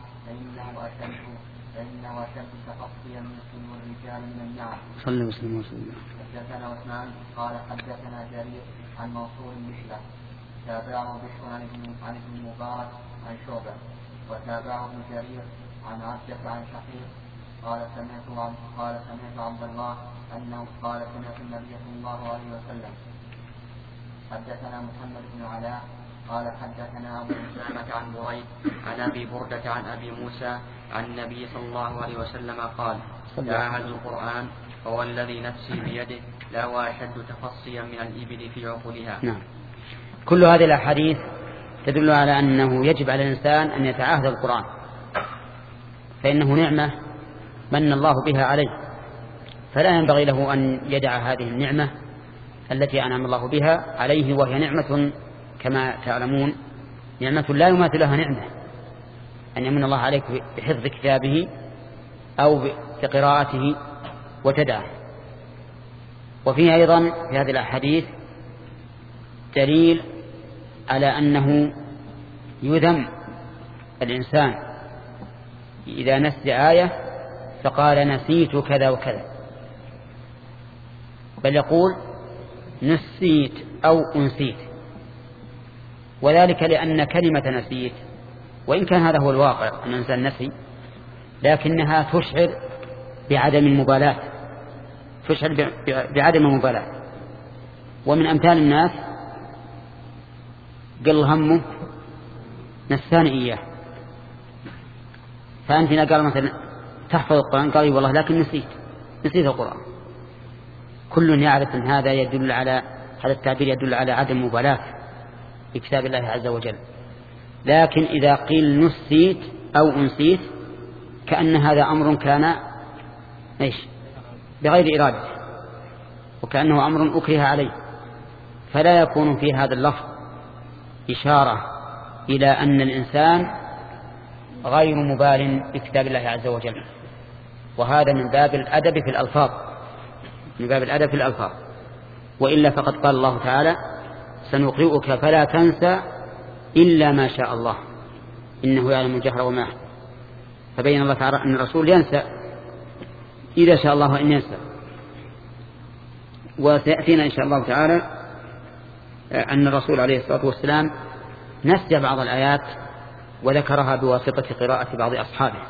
فإنه أشد تخطيا من صدور الرجال من النعم. صلى وسلم وسلم. حدثنا عثمان قال حدثنا جرير عن منصور مثله تابعه بشر عن ابن المبارك عن شعبة وتابعه ابن جرير عن عبدة عن شقيق قال سمعت عبد الله أنه قال سمعت النبي صلى الله عليه وسلم. حدثنا محمد بن علاء قال حدثنا أبو أسامة عن بريد عن أبي بردة عن أبي موسى عن النبي صلى الله عليه وسلم قال تعاهدوا القرآن فهو الذي نفسي بيده لا أشد تفصيا من الإبل في عقولها. نعم. كل هذه الأحاديث تدل على أنه يجب على الإنسان أن يتعاهد القرآن، فإنه نعمة من الله بها عليه، فلا ينبغي له أن يدع هذه النعمة التي أنعم الله بها عليه، وهي نعمة كما تعلمون نعمة لا يماثلها نعمة، أن يمن الله عليك بحفظ كتابه أو بقراءته وتدعه. وفيه أيضا في هذه الأحاديث دليل على أنه يذم الإنسان إذا نسي آية فقال نسيت كذا وكذا، بل يقول نسيت أو أنسيت، وذلك لأن كلمة نسيت وإن كان هذا هو الواقع أن الإنسان نسي، لكنها تشعر بعدم المبالاة، تشعر بعدم المبالاة. ومن أمثال الناس قل همه نساني إياه، فأنت قال مثلا تحفظ القرآن قال والله لكن نسيت القرآن. كل يعرف أن هذا يدل على هذا التعبير يدل على عدم مبالاة بكتاب الله عز وجل. لكن إذا قيل نسيت أو أنسيت كأن هذا أمر كان بغير إرادة، وكأنه أمر أكره عليه، فلا يكون في هذا اللفظ إشارة إلى أن الإنسان غير مبال بكتاب الله عز وجل، وهذا من باب الأدب في الألفاظ، من باب الأدب في الألفاظ. وإلا فقد قال الله تعالى سنقرئك فلا تنسى إلا ما شاء الله إنه يعلم الجهر وما يخفى، فبين الله تعالى أن الرسول ينسى إذا شاء الله أن ينسى. وسيأتينا إن شاء الله تعالى أن الرسول عليه الصلاة والسلام نسي بعض الآيات وذكرها بواسطة قراءة بعض أصحابه،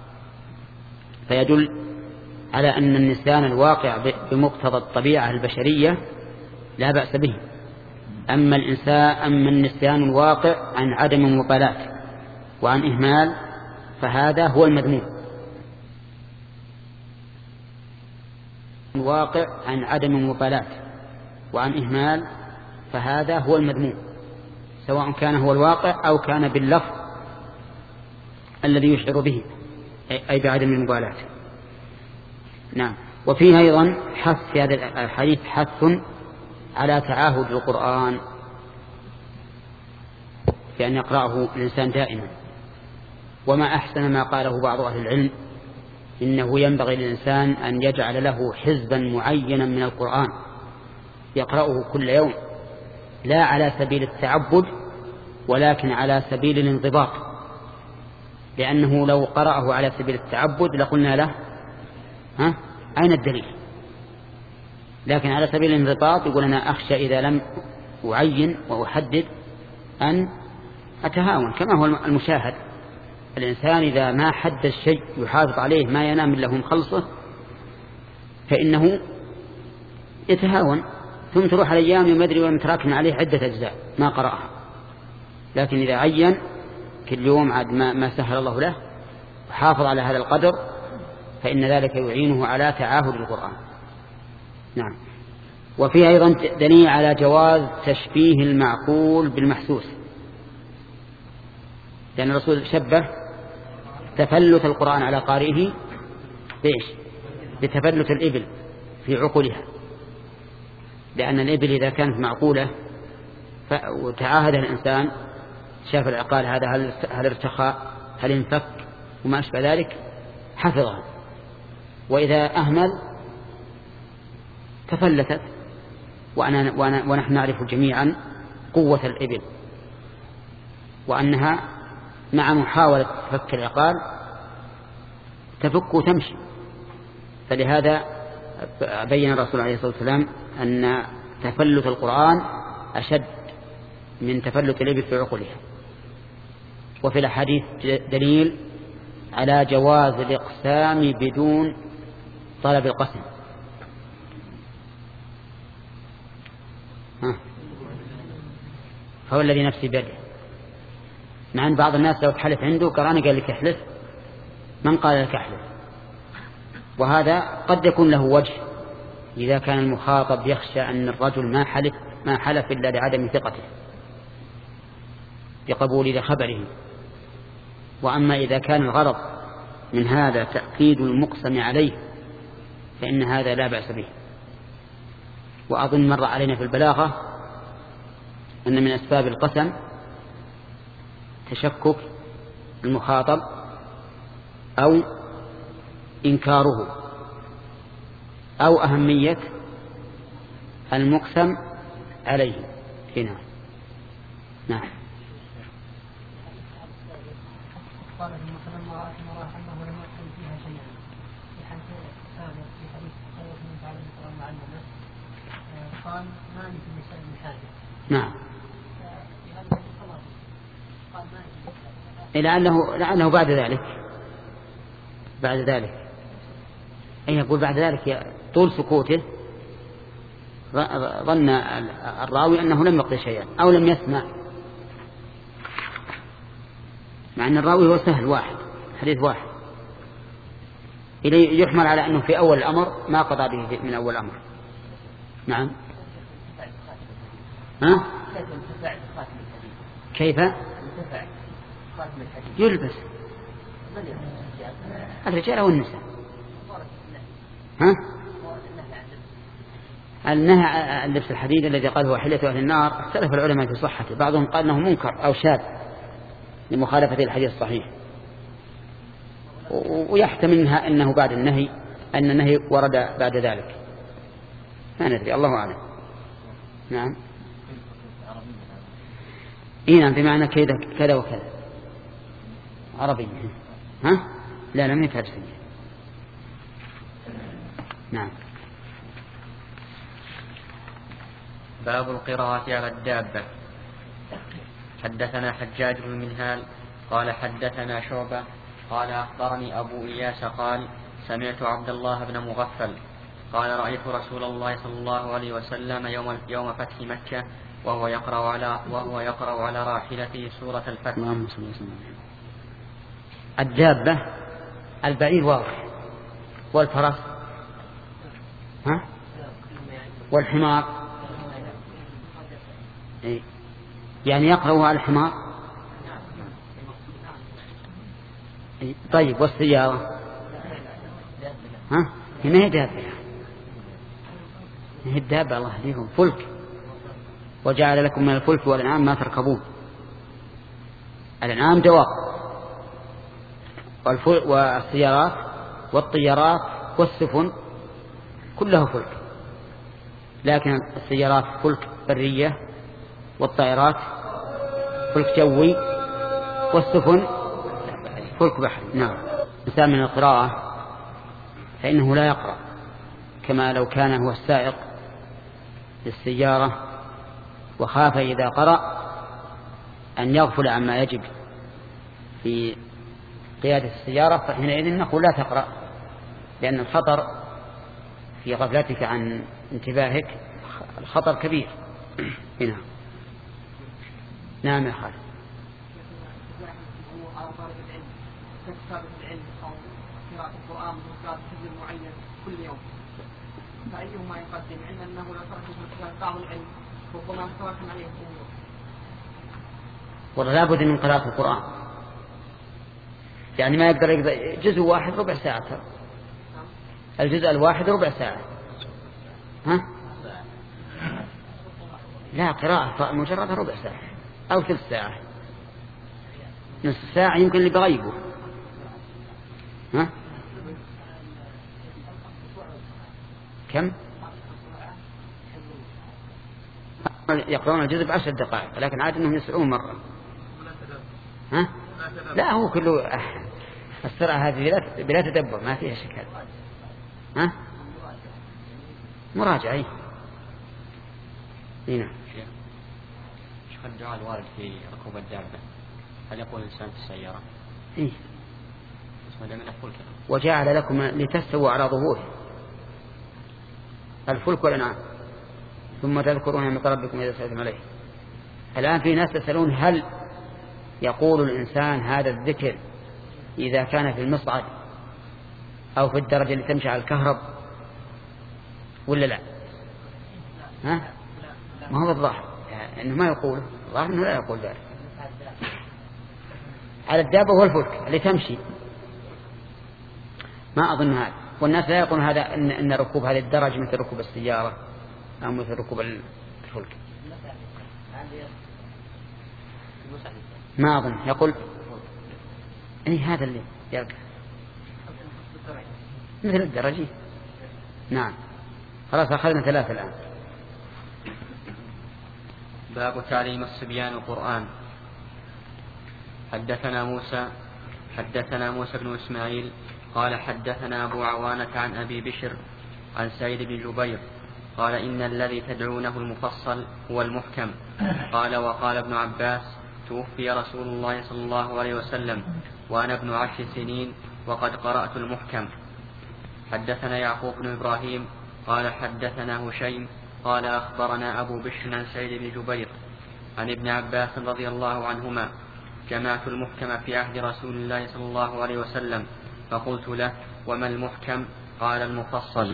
فيدل على أن النسيان الواقع بمقتضى الطبيعة البشرية لا بأس به، أما النسيان الواقع عن عدم المبالاة وعن إهمال فهذا هو المذموم. الواقع عن عدم المبالاة وعن إهمال فهذا هو المذموم، سواء كان هو الواقع أو كان باللفظ الذي يشعر به أي بعدم المبالاة. نعم. وفيه أيضا حث في هذا الحديث حث على تعاهد القرآن بأن يقرأه الإنسان دائما. وما أحسن ما قاله بعض أهل العلم إنه ينبغي للإنسان أن يجعل له حزبا معينا من القرآن يقرأه كل يوم، لا على سبيل التعبد ولكن على سبيل الانضباط، لأنه لو قرأه على سبيل التعبد لقلنا له أين الدليل؟ لكن على سبيل الانضباط يقول أنا أخشى إذا لم أعين وأحدد أن أتهاون، كما هو المشاهد. الإنسان إذا ما حدد الشيء يحافظ عليه ما ينام له مخلصه فإنه يتهاون، ثم تروح الأيام يمدري ومتراكم عليه عدة أجزاء ما قرأها. لكن إذا عين كل يوم عاد ما سهل الله له وحافظ على هذا القدر فإن ذلك يعينه على تعاهد القرآن. نعم. وفيه أيضا دليل على جواز تشبيه المعقول بالمحسوس، لأن الرسول شبه تفلت القرآن على قارئه بتفلت الإبل في عقولها، لأن الإبل إذا كانت معقولة وتعاهد الإنسان شاف العقال هذا هل ارتخى هل انفك وما أشبه ذلك حفظها، وإذا أهمل تفلتت. ونحن نعرف جميعا قوة الإبل وأنها مع محاولة فك العقال تفك وتمشي. فلهذا بين الرسول عليه الصلاة والسلام أن تفلت القرآن أشد من تفلت الإبل في عقلها. وفي الحديث دليل على جواز الإقسام بدون طلب القسم. فهو الذي نفسي بيده، مع أن بعض الناس لو تحلف عنده قرآن قال لك احلف، من قال لك احلف؟ وهذا قد يكون له وجه إذا كان المخاطب يخشى أن الرجل ما حلف إلا لعدم ثقته بقبول خبره. وأما إذا كان الغرض من هذا تأكيد المقسم عليه فإن هذا لا بأس به. وأظن مر علينا في البلاغة أن من أسباب القسم تشكك المخاطب أو إنكاره أو أهمية المقسم عليه هنا. نعم. قال ثم فلما رأت امرأة أنه لم يقل فيها شيئا في حديث سابق في حديث خير من فعل القرآن معلمة قال ما لي في النساء من حاجة. نعم. لعله بعد ذلك أي يقول بعد ذلك طول سكوته ظن الراوي أنه لم يقل شيئا أو لم يسمع، مع أن الراوي هو سهل واحد حديث واحد، إليه يحمل على أنه في أول الأمر ما قضى به من أول الأمر. نعم. كيف يلبس الرجال أو النساء؟ النهي عن لبس الحديد الذي قال هو حلية أهل النار اختلف العلماء في صحته، بعضهم قال أنه منكر أو شاذ لمخالفة الحديث الصحيح، ويحتمل أنه بعد النهي أن النهي ورد بعد ذلك، ما ندري، الله أعلم. نعم. نعم بمعنى كذا وكذا عربي. لا لم يفارسي. نعم. باب القراءة على الدابة. حدثنا حجاج بن منهال قال حدثنا شعبة قال أخبرني أبو إياس قال سمعت عبد الله بن مغفل قال رأيت رسول الله صلى الله عليه وسلم يوم فتح مكة وهو يقرأ على راحلته سورة الفتح. الدابة البعير واضح، والفرس والحمار يعني يقرأ على الحمار. طيب والسيارة هنا هي دابة، هي الدابة الله يهديكم فلك، وجعل لكم من الفلك والأنعام ما تركبون. الأنعام دواب، والسيارات والطيارات والسفن كله فلك، لكن السيارات فلك برية، والطائرات فلك جوي، والسفن فلك بحري. نعم. مثال من القراءة فإنه لا يقرأ كما لو كان هو السائق للسيارة وخاف إذا قرأ أن يغفل عما يجب في قيادة السيارة، فحينئذ نقول لا تقرأ، لأن الخطر في غفلتك عن انتباهك الخطر كبير. هنا. نعم يا خالد. كتابة العلم أو قراءة القرآن وقراءة حزب معين كل يوم، فأيهما يقدم؟ علم أنه لو ترك بعض العلم ربما تراكم عليه الأمور. والله لابد من قراءة القرآن، يعني ما يقدر جزء واحد ربع ساعة، الجزء الواحد ربع ساعة. لا، قراءة مجرد ربع ساعة أو ثلث ساعة، نصف ساعة يمكن اللي بغيبه. كم يقرؤون الجزء ب10 دقائق، لكن عاد انهم يسرعون مرة. لا، هو كله السرعة هذه بلا تدبر، ما فيها شك. مراجعة. هنا شيخ الدعاء الوارد في ركوب الدابة، هل يقول الإنسان في السيارة؟ وجعل لكم لتستووا على ظهوره الفلك والأنعام ثم تذكرون نعمة ربكم إذا سألتم عليه. الآن في ناس يسألون هل يقول الإنسان هذا الذكر إذا كان في المصعد أو في الدرجة اللي تمشي على الكهرب ولا لا؟ ما هو الظاهر إنه ما يقول، الظاهر إنه لا يقول ذلك. على الدابة والفلك اللي تمشي ما أظن هذا، والناس لا يقولون هذا إن ركوب هذه الدرجة مثل ركوب السيارة أو مثل ركوب الفلك. ما أظن يقول هذا اللي يركب مثل الدرجة. نعم. خلاص أخذنا 3 الآن. باب تعليم الصبيان القرآن. حدثنا موسى بن إسماعيل قال حدثنا أبو عوانة عن أبي بشر عن سعيد بن جبير قال إن الذي تدعونه المفصل هو المحكم. قال وقال ابن عباس توفي رسول الله صلى الله عليه وسلم وأنا ابن 10 سنين وقد قرأت المحكم. حدثنا يعقوب بن إبراهيم قال حدثنا هشيم قال أخبرنا أبو بشر عن سعيد بن جبير عن ابن عباس رضي الله عنهما جمعت المحكم في عهد رسول الله صلى الله عليه وسلم فقلت له وما المحكم؟ قال المفصل.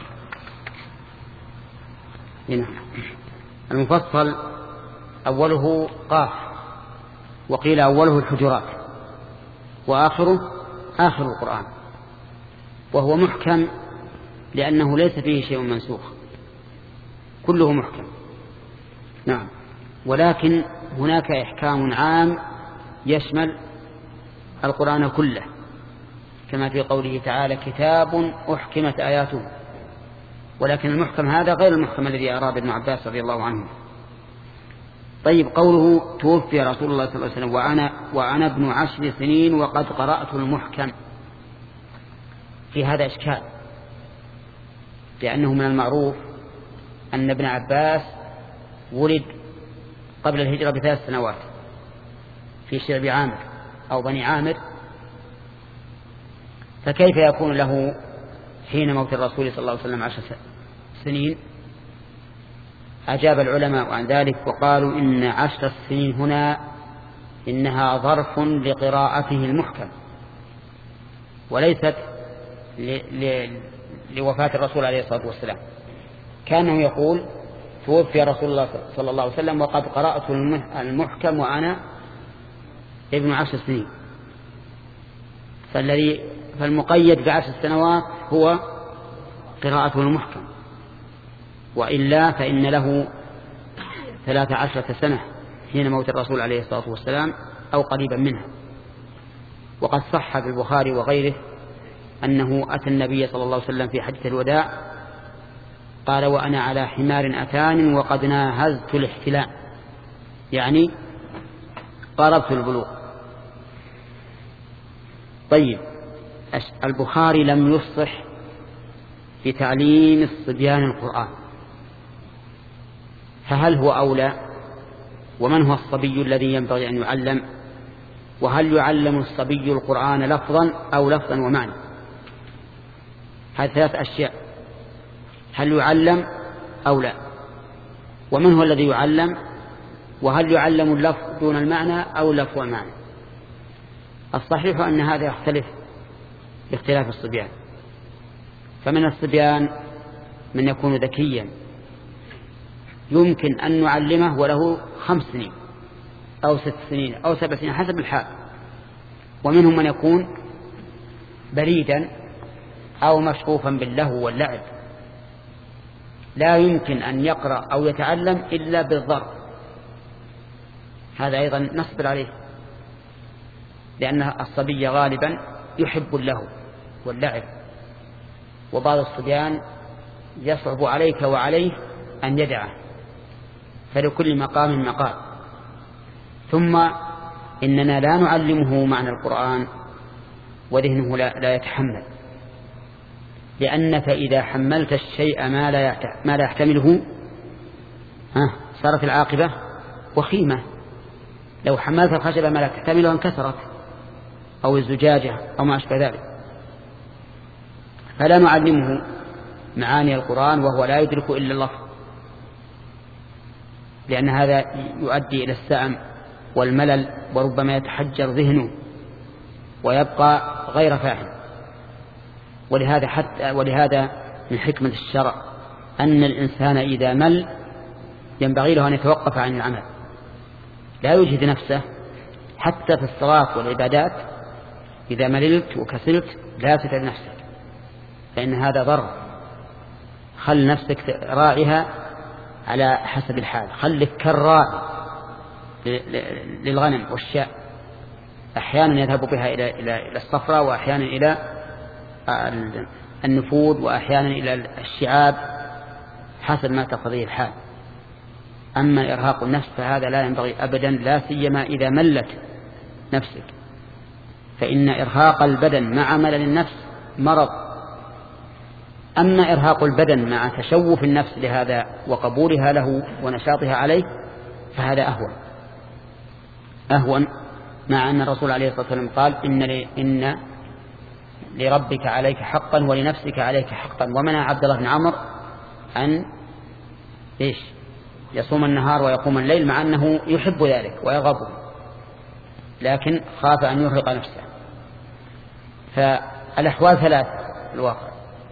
المفصل أوله قاف، وقيل أوله الحجرات، وآخره آخر القرآن، وهو محكم لأنه ليس فيه شيء منسوخ، كله محكم. نعم. ولكن هناك إحكام عام يشمل القرآن كله، كما في قوله تعالى كتاب أحكمت آياته. ولكن المحكم هذا غير المحكم الذي أراد ابن عباس رضي الله عنه. طيب، قوله توفي رسول الله صلى الله عليه وسلم وأنا ابن 10 سنين وقد قرأت المحكم، في هذا إشكال، لأنه من المعروف أن ابن عباس ولد قبل الهجرة ب3 سنوات في شعب عامر أو بني عامر، فكيف يكون له حين موت الرسول صلى الله عليه وسلم 10 سنين؟ أجاب العلماء عن ذلك وقالوا إن 10 سنين هنا إنها ظرف لقراءته المحكم، وليست لوفاة الرسول عليه الصلاة والسلام. كانه يقول توفي رسول الله صلى الله عليه وسلم وقد قرأت المحكم وأنا ابن 10 سنين، فالمقيد ب10 سنوات هو قراءته المحكم، وإلا فإن له 13 سنة حين موت الرسول عليه الصلاة والسلام أو قريبا منها. وقد صح في البخاري وغيره أنه أتى النبي صلى الله عليه وسلم في حجة الوداع قال وأنا على حمار أتان وقد ناهزت الاحتلام، يعني قربت البلوغ. طيب، البخاري لم يفصح في تعليم الصبيان القرآن، فهل هو أولى؟ ومن هو الصبي الذي ينبغي أن يعلم؟ وهل يعلم الصبي القرآن لفظا أو لفظا ومعنى؟ هذه 3 أشياء، هل يعلم أو لا؟ ومن هو الذي يعلم؟ وهل يعلم اللفظ دون المعنى أو اللفظ والمعنى؟ الصحيح أن هذا يختلف باختلاف الصبيان، فمن الصبيان من يكون ذكيا يمكن أن نعلمه وله 5 سنين أو 6 سنين أو 7 سنين حسب الحال، ومنهم من يكون بريدا أو مشغوفا باللهو واللعب لا يمكن أن يقرأ أو يتعلم إلا بالضرب. هذا أيضا نصبر عليه، لأن الصبي غالبا يحب اللهو واللعب، وبعض الصبيان يصعب عليك وعليه أن يدعه، فلكل مقام مقال. ثم إننا لا نعلمه معنى القرآن وذهنه لا يتحمل، لأنك إذا حملت الشيء ما لا يحتمله صارت العاقبة وخيمة. لو حملت الخشبة ما لا تحتمله انكسرت، أو الزجاجة أو ما أشبه ذلك. فلا نعلمه معاني القرآن وهو لا يدرك إلا اللفظ، لأن هذا يؤدي إلى السأم والملل، وربما يتحجر ذهنه ويبقى غير فاهم. ولهذا من حكمة الشرع أن الإنسان إذا مل ينبغي له أن يتوقف عن العمل، لا يجهد نفسه حتى في الصلاة والعبادات. إذا مللت وكسلت لا تتعب نفسك، فإن هذا ضر. خل نفسك راعيها على حسب الحال، خلك كالراعي للغنم والشاء، أحيانا يذهب بها إلى الصفرة، وأحيانا إلى النفود، وأحيانا إلى الشعاب، حسب ما تقضيه الحال. أما إرهاق النفس فهذا لا ينبغي أبدا، لا سيما إذا ملت نفسك، فإن إرهاق البدن مع ملل النفس مرض. أما إرهاق البدن مع تشوف النفس لهذا وقبولها له ونشاطها عليه فهذا أهون، مع أن الرسول عليه الصلاة والسلام قال إن لربك عليك حقا ولنفسك عليك حقا. ومنع عبد الله بن عمرو أن يصوم النهار ويقوم الليل، مع أنه يحب ذلك ويغضب، لكن خاف أن يرهق نفسه. فالأحوال 3 في الواقع.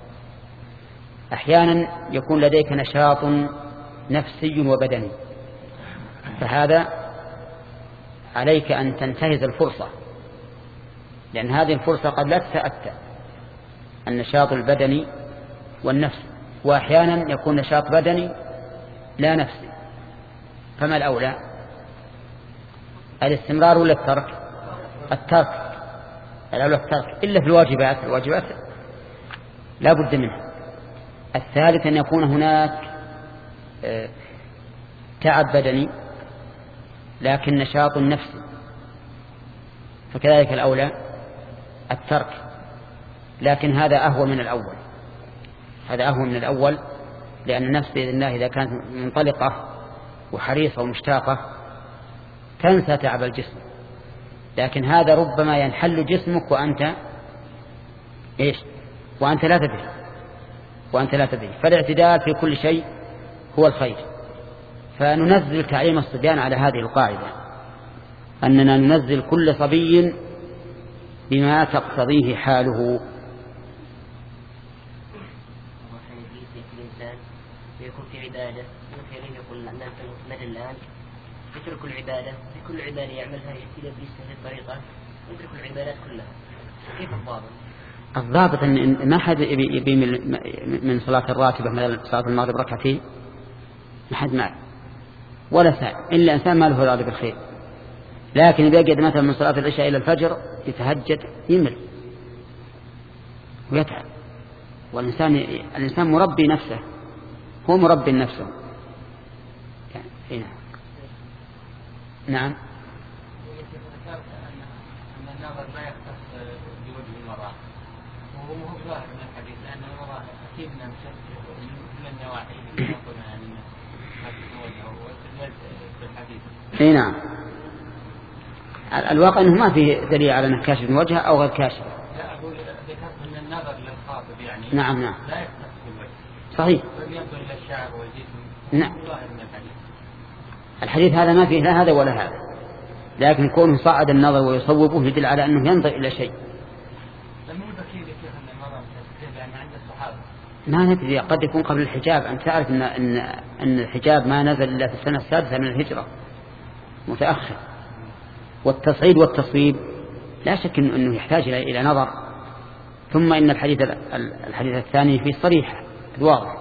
أحيانا يكون لديك نشاط نفسي وبدني، فهذا عليك أن تنتهز الفرصة، لأن هذه الفرصة قد لا تتأتى، النشاط البدني والنفسي. وأحيانا يكون نشاط بدني لا نفسي، فما الأولى؟ الاستمرار ولا الترك؟ الأولى الترك، إلا في الواجبات لا بد منها. الثالث أن يكون هناك تعب بدني لكن نشاط نفسي، فكذلك الأولى الترك. لكن هذا أهون من الأول، لأن النفس بإذن الله إذا كانت منطلقة وحريصة ومشتاقة تنسى تعب الجسم، لكن هذا ربما ينحل جسمك وأنت لا تدري. فالاعتدال في كل شيء هو الخير. فننزل تعليم الصبيان على هذه القاعدة، أننا ننزل كل صبي بما تقتضيه حاله. يكون في عبادة مثل يقول الناس الآن يترك العبادة، في كل عبادة يعملها إلى بهذه الطريقة، يترك العبادات كلها. كيف الضابط؟ الضابط أن ما حد يبي من صلاة الراتبة مثلا صلاة المغرب ركعتين، ما حد معه ولا ساعة إلا إنسان ما له إرادة بالخير. لكن إذا يقعد مثلا من صلاة العشاء إلى الفجر يتهجد يمل ويتعب، والإنسان مربي نفسه، هو مربي نفسه يعني. نعم. أن النظر لا يختص بوجه المرأة، وهو مو ظاهر من الحديث، لأن المرأة أكيد نمشت من كل النواحي يقول يعني في الحديث. أي نعم. الواقع أنه ما فيه دليل على أنه كاشف من وجهه أو غير كاشف. لا أقول ذكرت أن النظر للخاطب يعني نعم لا يختص بالوجه. صحيح. ينظر إلى الشعر والجسم. نعم. ظاهر من الحديث. الحديث هذا ما فيه لا هذا ولا هذا، لكن كونه صعد النظر ويصوبه يدل على أنه ينظر إلى شيء. ما ندري، قد يكون قبل الحجاب. أنت تعرف أن الحجاب ما نزل إلا في السنة السادسة من الهجرة، متأخر. والتصعيد والتصويب لا شك أنه يحتاج إلى نظر. ثم إن الحديث الثاني فيه صريح واضح،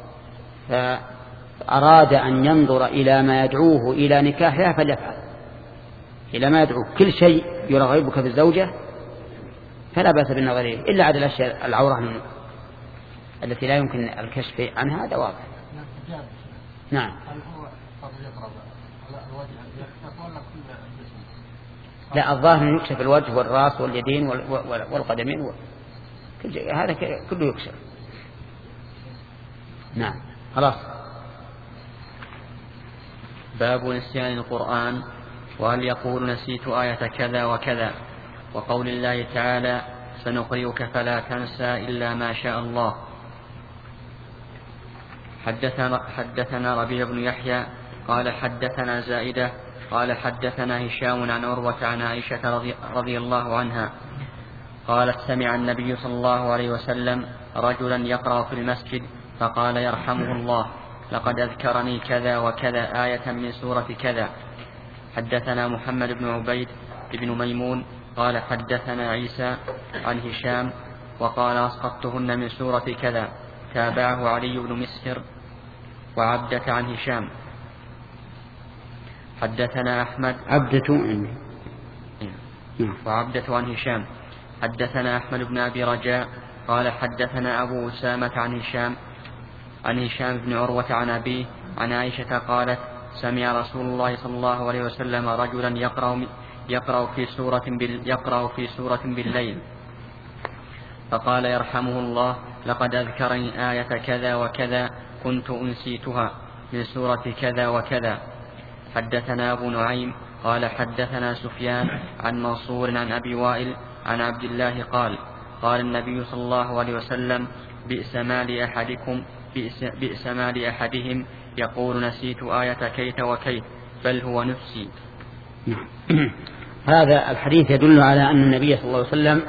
فأراد أن ينظر إلى ما يدعوه إلى نكاحها فليفعل، إلى ما يدعوه. كل شيء يرغبك في الزوجة فلا بأس بالنظر إليه، إلا عدد الأشياء العورة منه التي لا يمكن الكشف عنها، هذا واضح. نعم. هل هو فضل يقرب على الوجه يختص ولا كل الجسم؟ لا، الظاهر يكشف الوجه والرأس واليدين والقدمين هذا كله يكشف. نعم. خلاص. باب نسيان القرآن، وهل يقول نسيت آية كذا وكذا، وقول الله تعالى سنقرئك فلا تنسى إلا ما شاء الله. حدثنا ربيع بن يحيى قال حدثنا زائدة قال حدثنا هشام عن عروة عن عائشة رضي الله عنها قالت سمع النبي صلى الله عليه وسلم رجلا يقرأ في المسجد فقال يرحمه الله لقد أذكرني كذا وكذا آية من سورة كذا. حدثنا محمد بن عبيد بن ميمون قال حدثنا عيسى عن هشام وقال أسقطتهن من سورة كذا. تابعه علي بن مسهر وعبدة عن هشام. حدثنا أحمد وعبدة عن هشام. حدثنا أحمد بن أبي رجاء قال حدثنا أبو أسامة عن هشام بن عروة عن أبيه عن عائشة قالت سمع رسول الله صلى الله عليه وسلم رجلا يقرأ في سورة بالليل فقال يرحمه الله لقد أذكرني آية كذا وكذا كنت أنسيتها من سورة كذا وكذا. حدثنا أبو نعيم قال حدثنا سفيان عن منصور عن أبي وائل عن عبد الله قال النبي صلى الله عليه وسلم بئس ما لأحدهم يقول نسيت آية كيت وكيت بل هو نفسي. هذا الحديث يدل على أن النبي صلى الله عليه وسلم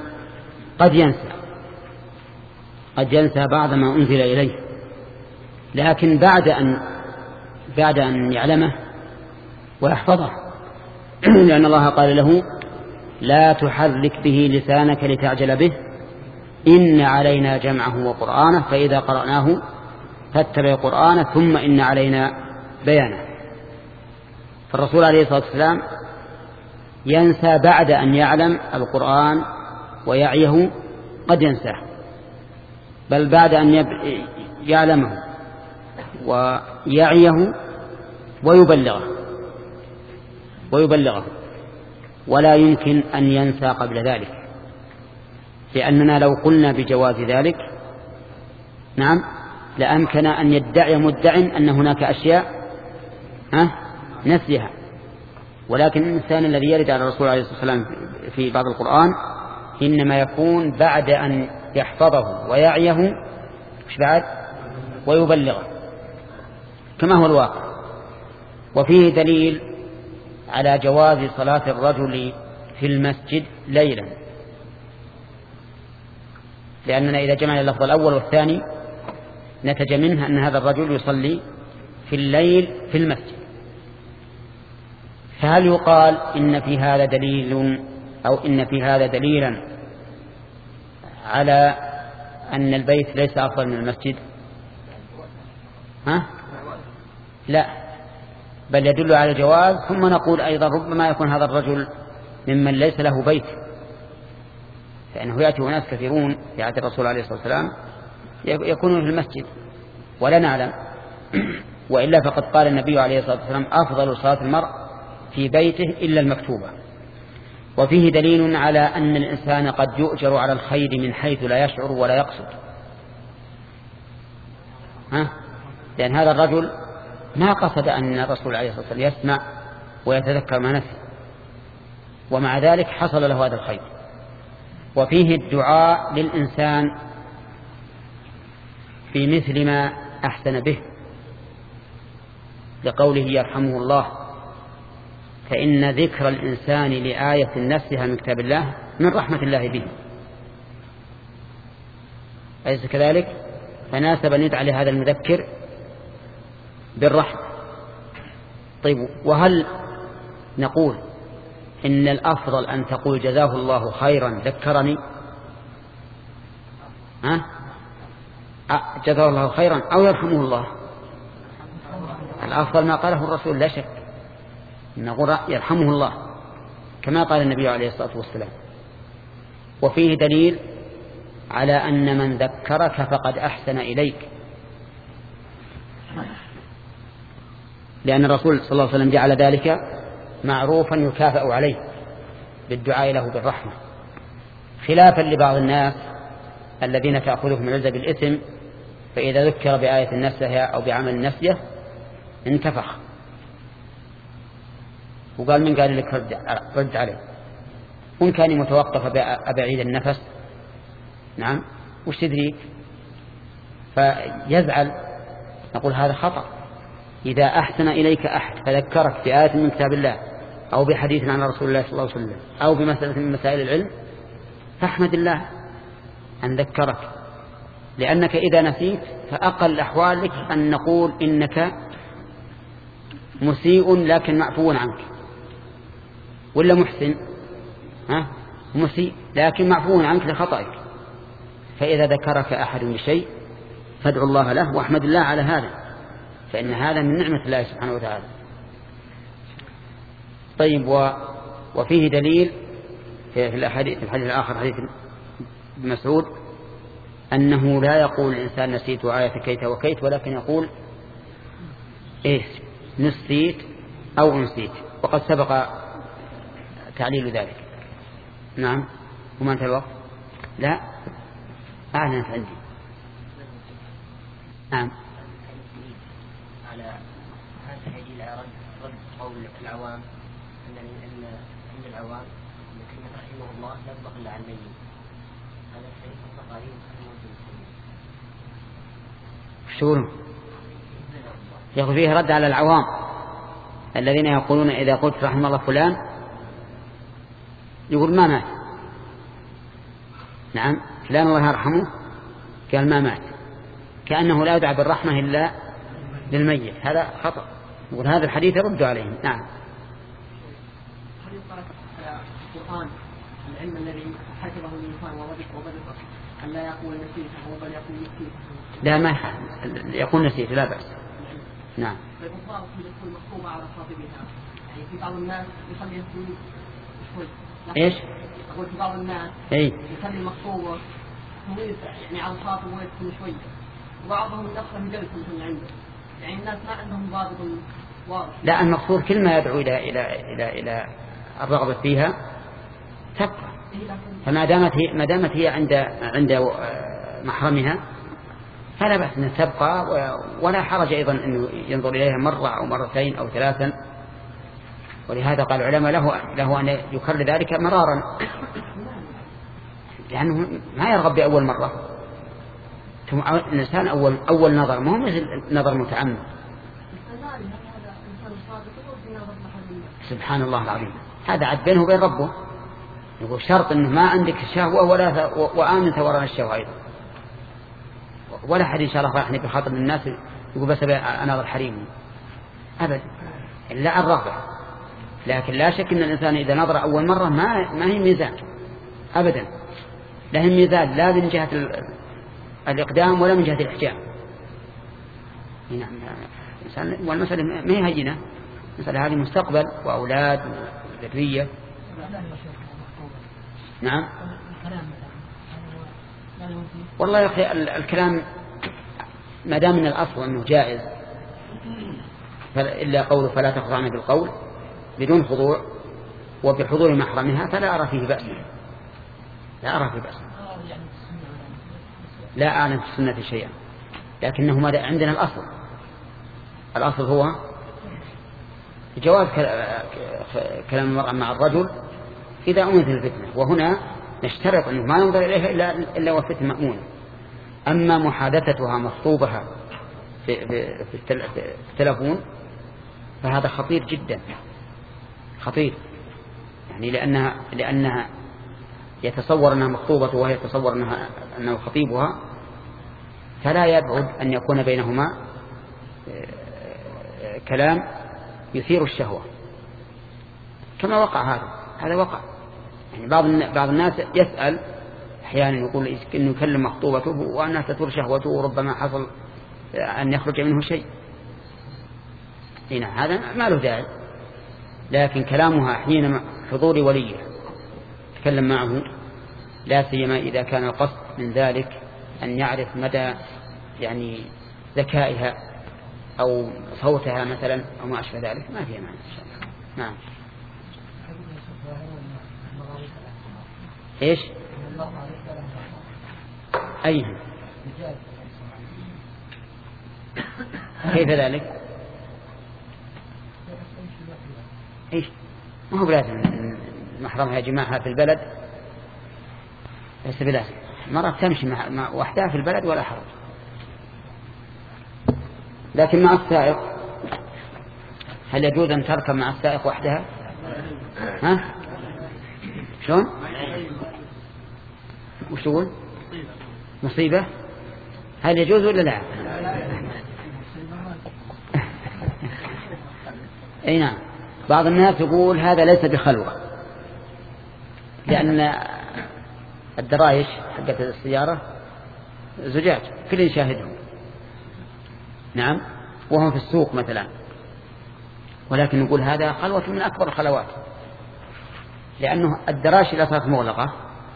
قد ينسى بعض ما أنزل إليه، لكن بعد أن يعلمه ويحفظه، لأن الله قال له لا تحرك به لسانك لتعجل به إن علينا جمعه وقرآنه فإذا قرأناه فاتبع قرآنه ثم إن علينا بيانه. فالرسول عليه الصلاة والسلام ينسى بعد أن يعلم القرآن ويعيه، قد ينساه، بل بعد أن يعلمه ويعيه ويبلغه ولا يمكن أن ينسى قبل ذلك، لأننا لو قلنا بجواز ذلك نعم لأمكن أن يدعي مدع أن هناك أشياء نسيها، ولكن الإنسان الذي يرد على الرسول عليه الصلاة والسلام في بعض القرآن إنما يكون بعد أن يحفظه ويعيه ويبلغه كما هو الواقع. وفيه دليل على جواز صلاة الرجل في المسجد ليلا، لأننا إذا جمعنا اللفظ الأول والثاني نتج منها أن هذا الرجل يصلي في الليل في المسجد. فهل يقال إن في هذا دليل أو إن في هذا دليلا على أن البيت ليس أفضل من المسجد؟ لا، بل يدل على الجواز. ثم نقول أيضا ربما يكون هذا الرجل ممن ليس له بيت، فإنه يأتي ناس كثيرون في عهد الرسول عليه الصلاة والسلام يكونون في المسجد ولا نعلم. وإلا فقد قال النبي عليه الصلاة والسلام أفضل صلاة المرء في بيته إلا المكتوبة. وفيه دليل على أن الإنسان قد يؤجر على الخير من حيث لا يشعر ولا يقصد. لأن هذا الرجل ما قصد أن الرسول عليه الصلاة والسلام يسمع ويتذكر ما نسي، ومع ذلك حصل له هذا الخير. وفيه الدعاء للإنسان في مثل ما أحسن به، لقوله يرحمه الله، فإن ذكر الإنسان لآية نفسها من كتاب الله من رحمة الله به. أليس كذلك؟ فناسب أن يدعى لهذا المذكر بالرحمة. طيب، وهل نقول إن الأفضل أن تقول جزاه الله خيرا ذكرني، جزاه الله خيرا أو يرحمه الله؟ الأفضل ما قاله الرسول لا شك، نقول يرحمه الله كما قال النبي عليه الصلاة والسلام. وفيه دليل على أن من ذكرك فقد أحسن إليك، لأن الرسول صلى الله عليه وسلم جعل ذلك معروفا يكافأ عليه بالدعاء له بالرحمة، خلافا لبعض الناس الذين تأخذهم العزة بالإثم، فإذا ذكر بآية نفسها أو بعمل نفسه انتفخ وقال من قال لك رد عليه، وإن كان متوقف أبعيد النفس نعم وش تدريك، فيزعل. نقول هذا خطأ. إذا أحسن إليك أحد فذكرك بآية من كتاب الله أو بحديث عن رسول الله صلى الله عليه وسلم أو بمسألة من مسائل العلم فاحمد الله أن ذكرك، لأنك إذا نسيت فأقل أحوالك أن نقول إنك مسيء لكن معفو عنك، ولا محسن مسيء لكن معفو عنك لخطئك. فإذا ذكرك أحد بشيء فادعوا الله له واحمد الله على هذا، فإن هذا من نعمة الله سبحانه وتعالى. طيب، وفيه دليل في الحديث الآخر حديث ابن مسعود أنه لا يقول الإنسان نسيت آية كيت وكيت، ولكن يقول نسيت أو أنسيت، وقد سبق تعليل ذلك. نعم. وما انتهى الوقت؟ لا أعلنت عندي. نعم. على هذا الدليل على رد قول العوام أن عند العوام كلمة رحمه الله لا تطلق إلا على الميت. هذا الشيء تقارير شو يقول فيه رد على العوام الذين يقولون إذا قلت رحمه الله فلان يقول ما مات. نعم، فلان الله يرحمه قال ما مات، كأنه لا يدعى بالرحمة إلا للميت. هذا خطأ، يقول هذا الحديث يرد عليهم. نعم. هل يقال القرآن العلم الذي حفظه الإنسان وبدأ أن لا يقول نسيته بل يقول نسيته؟ لا، ما يقول نسيته لا بأس. نعم. فالإصرار في تكون مخطوبة على خاطبها، يعني في بعض الناس يخلي يسوي شوي. إيش؟ أقول في بعض الناس يخلي المخطوبة طويل يعني على الخاطب ويسكن شوي، وبعضهم يدخل جلسة مثل عنده، يعني الناس ما عندهم ضابط واضح. لا، المقصود كل ما يدعو إلى الرغبة فيها تبقى، فما دامت هي عند محرمها فلا بأس أن تبقى، ولا حرج أيضا أنه ينظر إليها مرة أو مرتين أو ثلاثا. ولهذا قال العلماء له أن يكرر ذلك مرارا، لأنه ما يرغب بأول مرة. الإنسان أول نظر ما هو مثل نظر متعمد. سبحان الله العظيم، هذا عد بينه وبين ربه. يقول شرط أنه ما عندك شهوة وآمن ثوران الشهوة أيضا، ولا حد إن شاء الله راح بخاطر من الناس يقول بس أناظر حريمي أبدا، إلا عن رغبة. لكن لا شك أن الإنسان إذا نظر أول مرة ما هي ميزان أبدا، لا هي ميزان لا من جهة الإقدام ولا من جهة الإحجام. والمسألة ما هي هينة، المسألة هذه مستقبل وأولاد وذرية. نعم والله يا أخي الكلام ما دام من الأصل أنه جائز، إلا قوله فلا تخضعن بالقول بدون خضوع وبحضور محرمها، فلا أرى فيه بأس، لا أرى فيه بأس، لا أعلم في السنة شيئا. لكنه ماذا عندنا الأصل هو جواز كلام المرأة مع الرجل إذا أمنت الفتنة، وهنا نشترط أنه ما ينظر إليها إلا وفتنة مأمونة. أما محادثتها مخطوبها في التلفون فهذا خطير جدا، خطير، يعني لأنها يتصور أنها مخطوبة وهي يتصور أنه خطيبها، فلا يبعد أن يكون بينهما كلام يثير الشهوة كما وقع هذا وقع. يعني بعض الناس يسأل أحيانا يقول إنه يكلم مخطوبته وأنها تثور شهوته وربما حصل أن يخرج منه شيء، هذا ما له داعي. لكن كلامها حين حضور وليه تكلم معه، لا سيما إذا كان القصد من ذلك أن يعرف مدى يعني ذكائها أو صوتها مثلا أو ما أشبه ذلك، ما فيها معنى إن شاء الله. نعم. إيش أيها كيف ذلك؟ إيش ما هو بلازم محرمها يجمعها في البلد، ليس بلازم. مرة تمشي مع وحدها في البلد ولا حرج، لكن مع السائق هل يجوز أن تركب مع السائق وحدها؟ ها شلون؟ وش تقول؟ مصيبة؟ هل يجوز ولا لا؟ أي نعم. بعض الناس يقول هذا ليس بخلوة، لأن الدرايش حقت السيارة زجاج كل يشاهدهم، نعم، وهم في السوق مثلا، ولكن نقول هذا خلوة من أكبر الخلوات، لأنه الدرايش إذا صارت مغلقة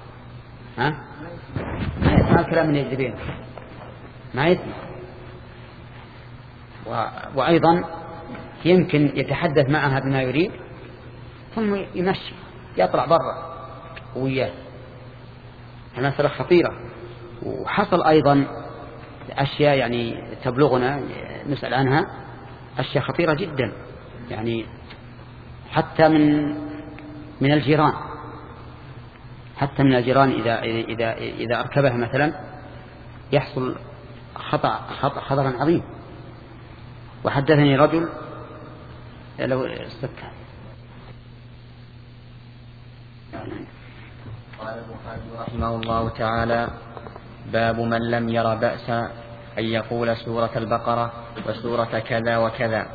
ما الكلام من يجربين ما يسمع، وأيضا يمكن يتحدث معها بما يريد ثم يمشي يطلع برا وياه. مسألة خطيرة. وحصل أيضا أشياء يعني تبلغنا نسأل عنها، أشياء خطيرة جدا، يعني حتى من الجيران، حتى من الجيران إذا أركبها مثلا يحصل خطر عظيم. وحدثني رجل لو استكى قال البخاري رحمه الله تعالى: باب من لم ير بأسا أن يقول سورة البقرة وسورة كذا وكذا.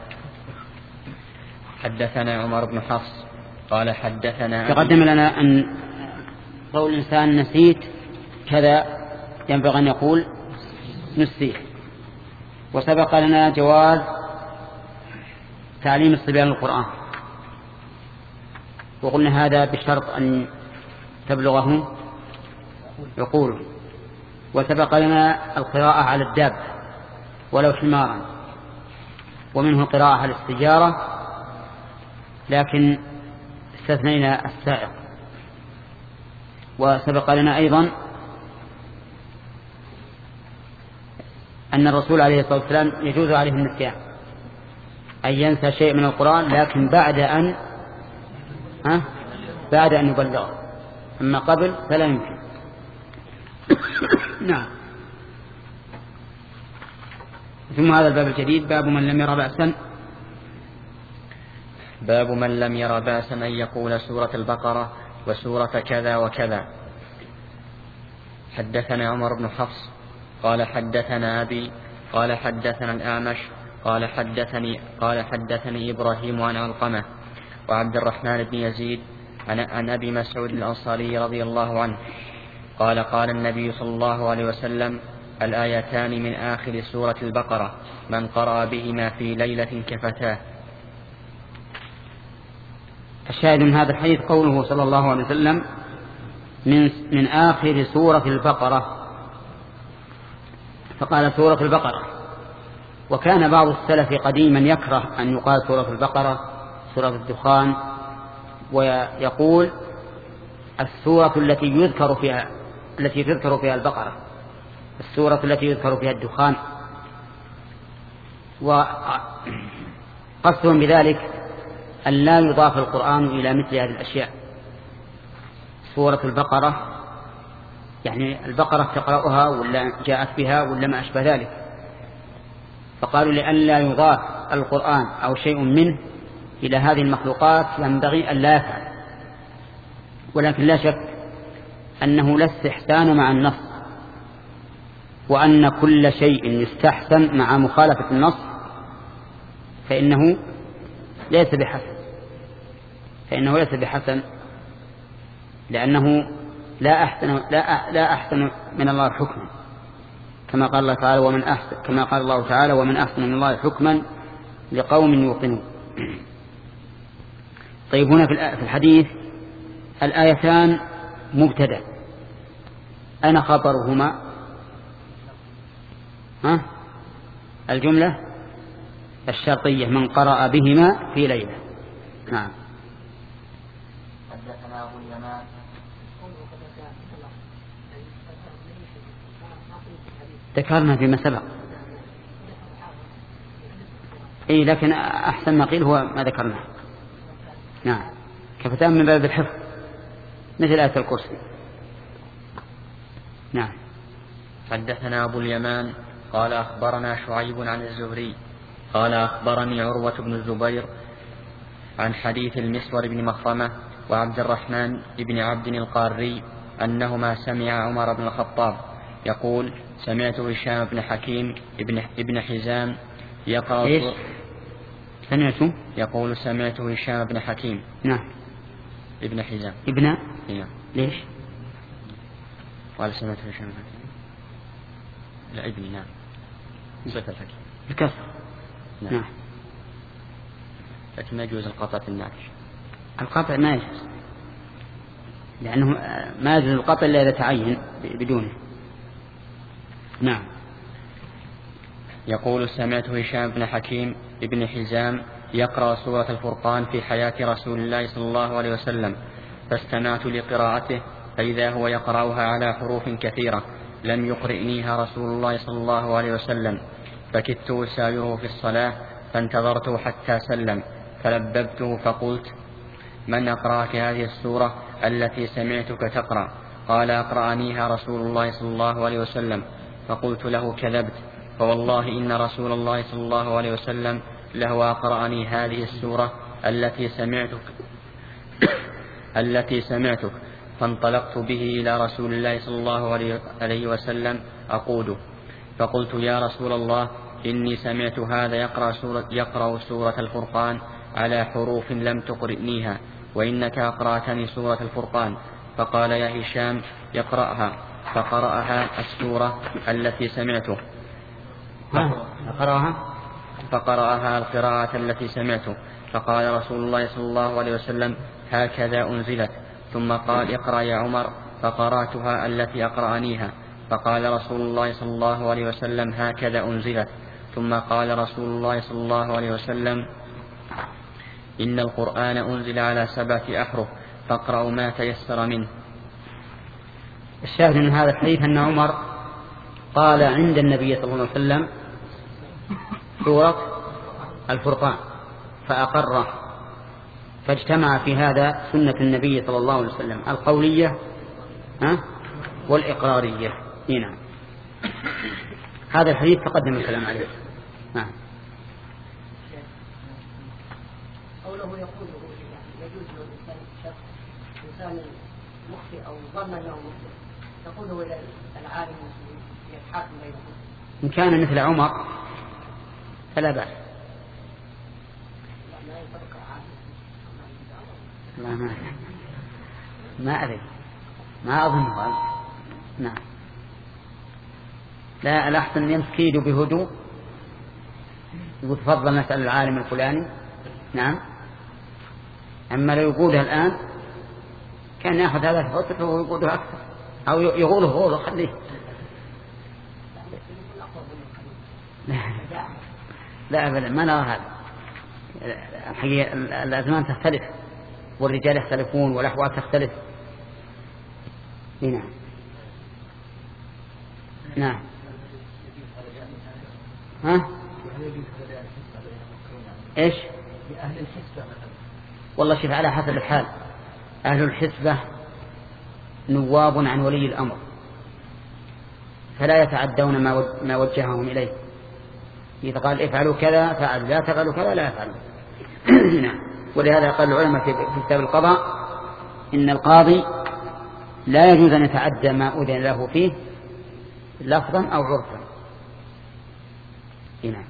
حدثنا عمر بن حفص قال حدثنا تقدم لنا أن قول الإنسان نسيت كذا ينبغي أن يقول نسيه، وسبق لنا جواز تعليم الصبيان القرآن، وقلنا هذا بشرط أن تبلغه عقوله. وسبق لنا القراءة على الداب ولو حمارا، ومنه القراءة على السيارة، لكن استثنينا السائق. وسبق لنا أيضا أن الرسول عليه الصلاة والسلام يجوز عليه النسيان، أن ينسى شيء من القرآن لكن بعد أن يبلغه، أما قبل فلا يمكن. نعم. ثم هذا الباب الجديد، باب من لم ير بأسا باب من لم ير بأسا أن يقول سورة البقرة وسورة كذا وكذا. حدثنا عمر بن حفص قال حدثنا أبي قال حدثنا الأعمش قال حدثني إبراهيم عن علقمة وعبد الرحمن بن يزيد عن أبي مسعود الأنصاري رضي الله عنه قال قال النبي صلى الله عليه وسلم: الآيتان من آخر سورة البقرة من قرأ بهما في ليلة كفتاه. الشاهد من هذا الحديث قوله صلى الله عليه وسلم من آخر سورة البقرة، فقال سورة البقرة. وكان بعض السلف قديما يكره أن يقال سورة البقرة سورة الدخان، ويقول السورة التي تذكر فيها البقرة، السورة التي يذكر فيها الدخان. وقصدهم بذلك أن لا يضاف القرآن إلى مثل هذه الأشياء. سورة البقرة يعني البقرة تقرأها ولا جاءت بها ولا ما أشبه ذلك، فقالوا لأن لا يضاف القرآن أو شيء منه إلى هذه المخلوقات ينبغي أن لا يفعل. ولكن لا شك أنه لا استحسان مع النص، وأن كل شيء يستحسن مع مخالفة النص فإنه ليس بحسن، لأنه لا أحسن من الله حكما، كما قال الله تعالى ومن أحسن من الله حكما لقوم يوقنون. طيب، هنا في الحديث الآيتان مبتدأ، أين خبرهما؟ الجملة الشرطية من قرأ بهما في ليلة. نعم. حدثنا أبو اليمان ذكرنا فيما سبق، لكن أحسن ما قيل هو ما ذكرنا. نعم، كفتان من باب الحفظ مثل آية الكرسي. نعم. حدثنا أبو اليمان قال أخبرنا شعيب عن الزهري قال أخبرني عروة بن الزبير عن حديث المسور بن مخرمة وعبد الرحمن بن عبد القاري أنهما سمع عمر بن الخطاب يقول: سمعت هشام بن حكيم ابن حزام يقرأ يقول سمعت هشام بن حكيم. نعم. ابن حزام نعم. ليش؟ قال سمعت هشام بن حكيم لا ابني. نعم. صفة الحكيم الكسر. نعم. لكن ما يجوز القطع في النعش. القطع ما يجوز، لأنه ما يجوز القطع إلا إذا تعين بدونه. نعم. يقول: سمعت هشام بن حكيم ابن حزام يقرأ سورة الفرقان في حياة رسول الله صلى الله عليه وسلم، فاستمعت لقراءته فإذا هو يقرأها على حروف كثيرة لم يقرئنيها رسول الله صلى الله عليه وسلم، فكدت أساوره في الصلاة فانتظرته حتى سلم فلببته فقلت: من أقرأك هذه السورة التي سمعتك تقرأ؟ قال: أقرأنيها رسول الله صلى الله عليه وسلم. فقلت له: كذبت، فوالله إن رسول الله صلى الله عليه وسلم له أقرأني هذه السورة التي سمعتك. فانطلقت به إلى رسول الله صلى الله عليه وسلم أقوده، فقلت: يا رسول الله، إني سمعت هذا يقرأ سورة الفرقان على حروف لم تقرئنيها، وإنك أقرأتني سورة الفرقان. فقال: يا هشام يقرأها. فقرأها السورة التي سمعته، فقرأها القراءة التي سمعته. فقال رسول الله صلى الله عليه وسلم: هكذا أنزلت. ثم قال: اقرأ يا عمر. فقرأتها التي أقرأنيها. فقال رسول الله صلى الله عليه وسلم: هكذا أنزلت. ثم قال رسول الله صلى الله عليه وسلم: إن القرآن أنزل على 7 أحرف فاقرأوا ما تيسر منه. الشاهد من هذا الحديث أن عمر قال عند النبي صلى الله عليه وسلم سورة الفرقان فأقره، فاجتمع في هذا سنة النبي صلى الله عليه وسلم القولية والإقرارية. نعم. هذا الحديث تقدم الكلام عليه. نعم. قوله يقول كان مخطئ أو ظن أنه مخطئ تقوله إلى العالم المسلم يتحاكم بينهم. إن كان مثل عمر فلا بأس. ما أدري ما أظنه. نعم لا الأحسن ينسكيد بهدوء وتفضل نسأل العالم الفلاني. نعم أما لو يقولها الآن كان يأخذ هذا الفترة ويقولها أكثر أو يغوله غوله خليه. لا أبدا ما نرى هذا. الحقيقة الأزمان تختلف والرجال يختلفون والأحوال تختلف. نعم نعم ها إيش والله شوف على حسب الحال. أهل الحسبة نواب عن ولي الأمر فلا يتعدون ما وجههم إليه. إذا قال افعلوا كذا فعل لا تفعلوا كذا لا يفعلوا. ولهذا قال العلماء في كتاب القضاء إن القاضي لا يجوز أن يتعدى ما أذن له فيه لفظا أو عرفا. نعم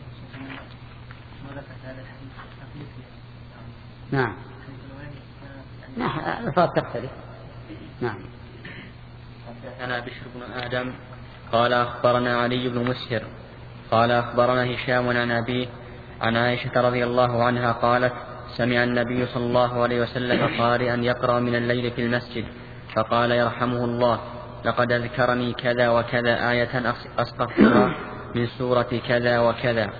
نعم الألفاظ تختلف. نعم حدثنا بشر بن آدم قال أخبرنا علي بن مسهر قال أخبرنا هشام عن أبيه عن عائشة رضي الله عنها قالت سمع النبي صلى الله عليه وسلم قارئا يقرأ من الليل في المسجد فقال يرحمه الله لقد أذكرني كذا وكذا آية أستغفرها من سورة كذا وكذا.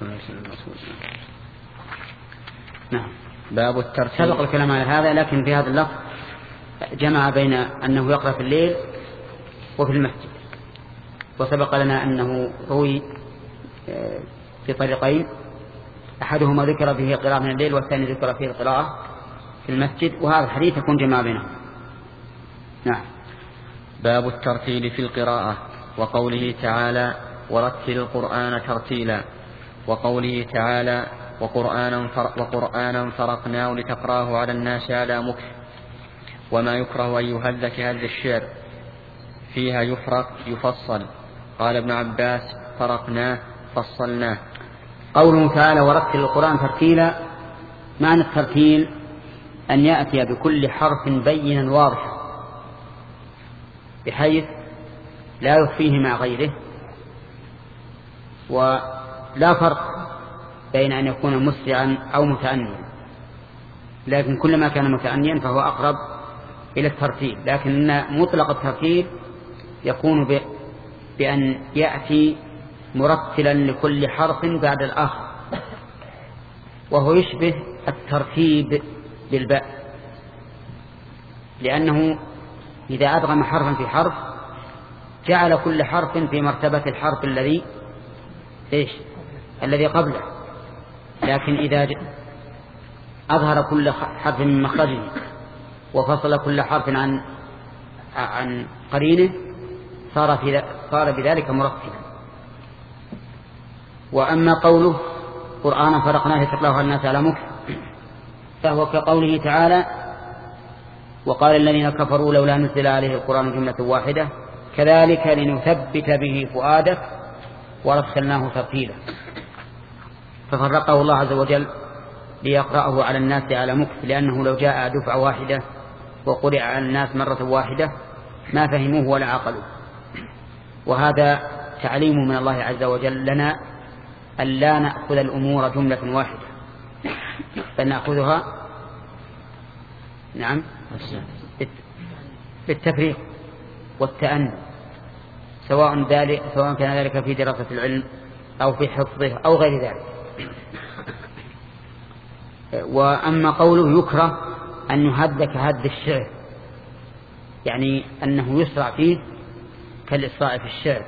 نعم باب الترتيب. سبق الكلام على هذا لكن في هذا اللفظ جمع بين أنه يقرأ في الليل وفي المسجد. وسبق لنا أنه روي في طريقين أحدهما ذكر فيه القراءة من الليل والثاني ذكر فيه القراءة في المسجد وهذا الحديث يكون جمع بينهم. نعم باب الترتيل في القراءة وقوله تعالى ورتل القرآن ترتيلا وقوله تعالى وقرآنا فرقناه لتقراه على الناس على مكث وما يكره أن يهذ كهذ الشعر فيها يفرق يفصل. قال ابن عباس فرقناه فصلناه. قوله تعالى ورتل القرآن ترتيلا معنى الترتيل أن يأتي بكل حرف بينا واضحا بحيث لا يخفيه مع غيره ولا فرق بين أن يكون مسرعا أو متأنيا لكن كلما كان متأنيا فهو أقرب إلى الترتيل. لكن مطلق الترتيل يكون بأن يأتي مرتلا لكل حرف بعد الآخر وهو يشبه الترتيب بالباء لأنه إذا أدغم حرفا في حرف جعل كل حرف في مرتبة الحرف الذي قبله. لكن إذا أظهر كل حرف من مخرجه وفصل كل حرف عن قرينه صار بذلك مرتبا. وأما قوله قرآنا فرقناه لتقراه على الناس على مكث فهو كقوله تعالى وقال الذين كفروا لولا نزل عليه القرآن جملة واحدة كذلك لنثبت به فؤادك ورتلناه ترتيلا. ففرقه الله عز وجل ليقرأه على الناس على مكث لأنه لو جاء دفعة واحدة وقرأ على الناس مرة واحدة ما فهموه ولا عقلوه. وهذا تعليم من الله عز وجل لنا أن لا نأخذ الأمور جملة واحدة بل نأخذها نعم بالتفريق والتأني سواء كان ذلك في دراسة العلم أو في حفظه أو غير ذلك. وأما قوله يكره أن يهد كهد الشعر يعني أنه يسرع فيه كالإسراع في الشعر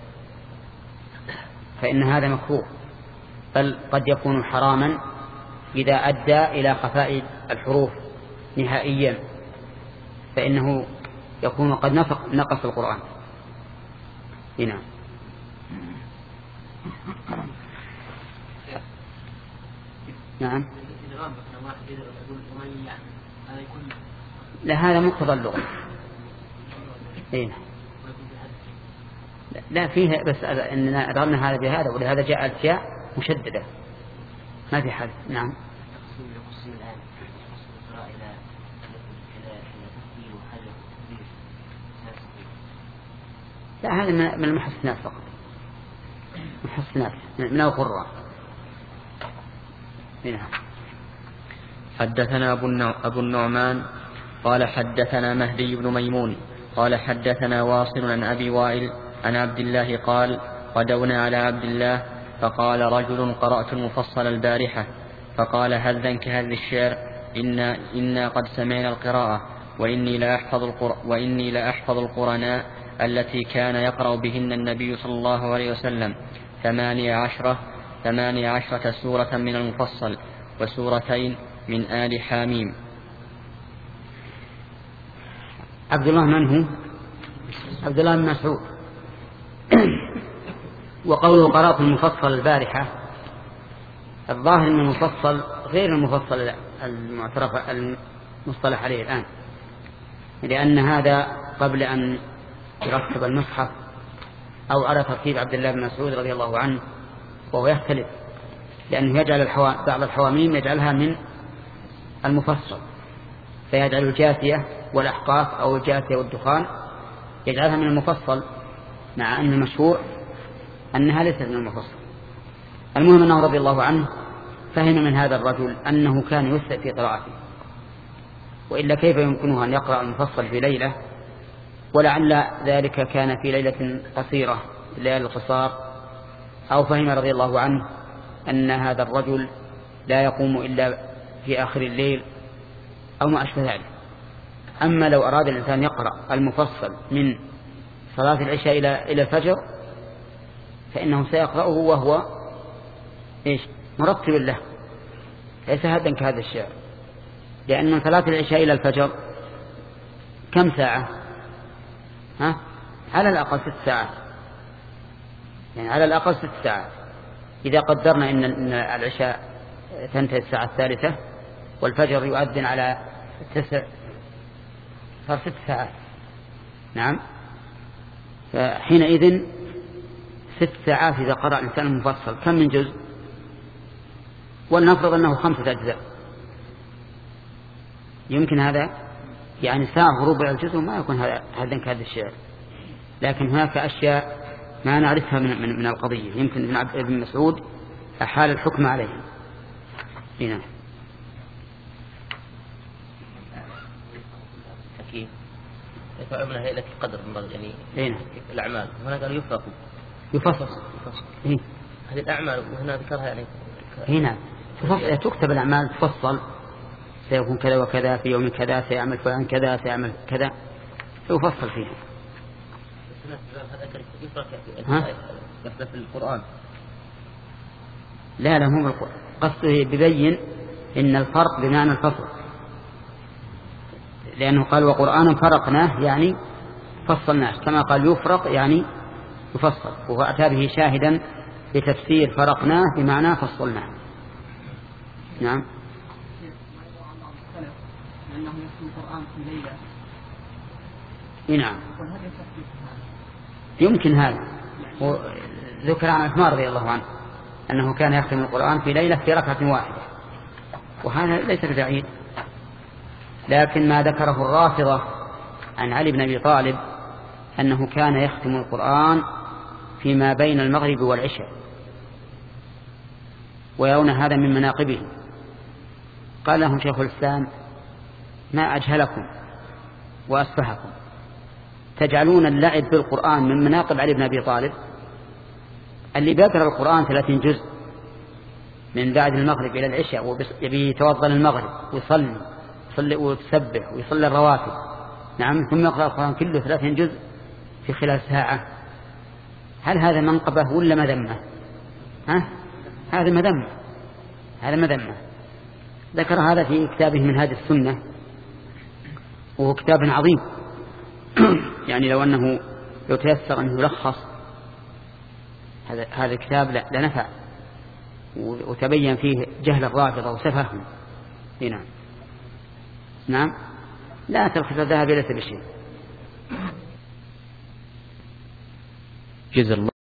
فإن هذا مكروه بل قد يكون حراما إذا أدى إلى خفاء الحروف نهائيا فإنه يكون قد نقص القرآن. هنا نعم لا هذا مقتضى اللغة. لا فيه، بس إننا أدرنا هذا بهذا، ولهذا جاء الأشياء مشددة ما في حد. نعم. لا هذا من المحسنات فقط، محسنات من القراء. نعم. حدثنا أبو النعمان قال حدثنا مهدي بن ميمون قال حدثنا واصل عن أبي وائل عن عبد الله قال غدونا على عبد الله فقال رجل قرأت المفصل البارحة فقال هذا كهذا الشعر إنا قد سمعنا القراءة وإني لا أحفظ القرآن التي كان يقرأ بهن النبي صلى الله عليه وسلم 18 سورة من المفصل وسورتين من آل حاميم. عبد الله من هو؟ عبد الله بن مسعود. وقوله قرأت المفصل البارحة، الظاهر من المفصل غير المفصل المعترف المصطلح عليه الآن، لأن هذا قبل أن يرتب المصحف أو على ترتيب عبد الله بن مسعود رضي الله عنه، وهو يختلف لأنه يجعل بعض الحواميم يجعلها من المفصل، فيجعل الجاثية والأحقاف أو الجاثية والدخان يجعلها من المفصل، مع أن المشهور أنها ليست من المفصل. المهم أنه رضي الله عنه فهم من هذا الرجل أنه كان يسرع في قراءته، وإلا كيف يمكنه أن يقرأ المفصل في ليلة؟ ولعل ذلك كان في ليلة قصيرة، الليالي القصار، أو فهم رضي الله عنه أن هذا الرجل لا يقوم إلا في آخر الليل أو ما أشبه ذلك. أما لو أراد الإنسان يقرأ المفصل من صلاة العشاء إلى الفجر فإنه سيقرأه وهو مرتب له، ليس هذا كهذا الشعر، لأن من صلاة العشاء إلى الفجر كم ساعة؟ على الأقل 6 ساعات، يعني على الأقل 6 ساعات. إذا قدرنا إن العشاء تنتهي الساعة 3 والفجر يؤذن على 9 صار 6 ساعات. نعم. فحينئذ 6 ساعات إذا قرأ الإنسان المفصل كم من جزء؟ ولنفرض أنه 5 أجزاء، يمكن هذا يعني ساعة وربع الجزء ما يكون هذا كهذا الشعر. لكن هناك أشياء ما نعرفها من القضية، يمكن ابن مسعود أحال الحكم عليه. هنا أكيد يفعل منها إلى قدر يعني هنا الأعمال، هنا قال يفصل. هذه الأعمال وهنا ذكرها يعني هنا تكتب الأعمال تفصل، سيكون كذا وكذا في يوم كذا، سيعمل فلان كذا، سيعمل كذا، يفصل فيها. في القرآن لا هو قصده ببين إن الفرق بمعنى الفصل، لأنه قال وقرآن فرقناه يعني فصلناه، كما قال يفرق يعني يفصل، وهو أتى به شاهدا لتفسير فرقناه بمعنى فصلناه. نعم. لأنه يختم القرآن في ليلة. نعم يمكن هذا. ذكر عن عثمان رضي الله عنه أنه كان يختم القرآن في ليلة في ركعة واحدة، وهذا ليس ببعيد. لكن ما ذكره الرافضة عن علي بن أبي طالب أنه كان يختم القرآن فيما بين المغرب والعشاء، ويرون هذا من مناقبه. قال لهم شيخ الإسلام ما أجهلكم وأسفهكم، تجعلون اللعب بالقرآن من مناقب علي بن أبي طالب اللي بيقرأ القرآن 30 جزء من بعد المغرب إلى العشاء، ويتوضأ المغرب ويصلي ويسبح ويصلي الرواتب. نعم. ثم يقرأ القرآن كله 30 جزء في خلال ساعة. هل هذا منقبة ولا مذمة؟ هذا مذمة، هذا مذمة. ذكر هذا في كتابه منهاج السنة، وهو كتاب عظيم يعني لو تيسر أنه يلخص هذا الكتاب لنفع، وتبين فيه جهل الرافضة وسفههم. نعم. لا تلخص الذهب ليس بشيء. جزا الله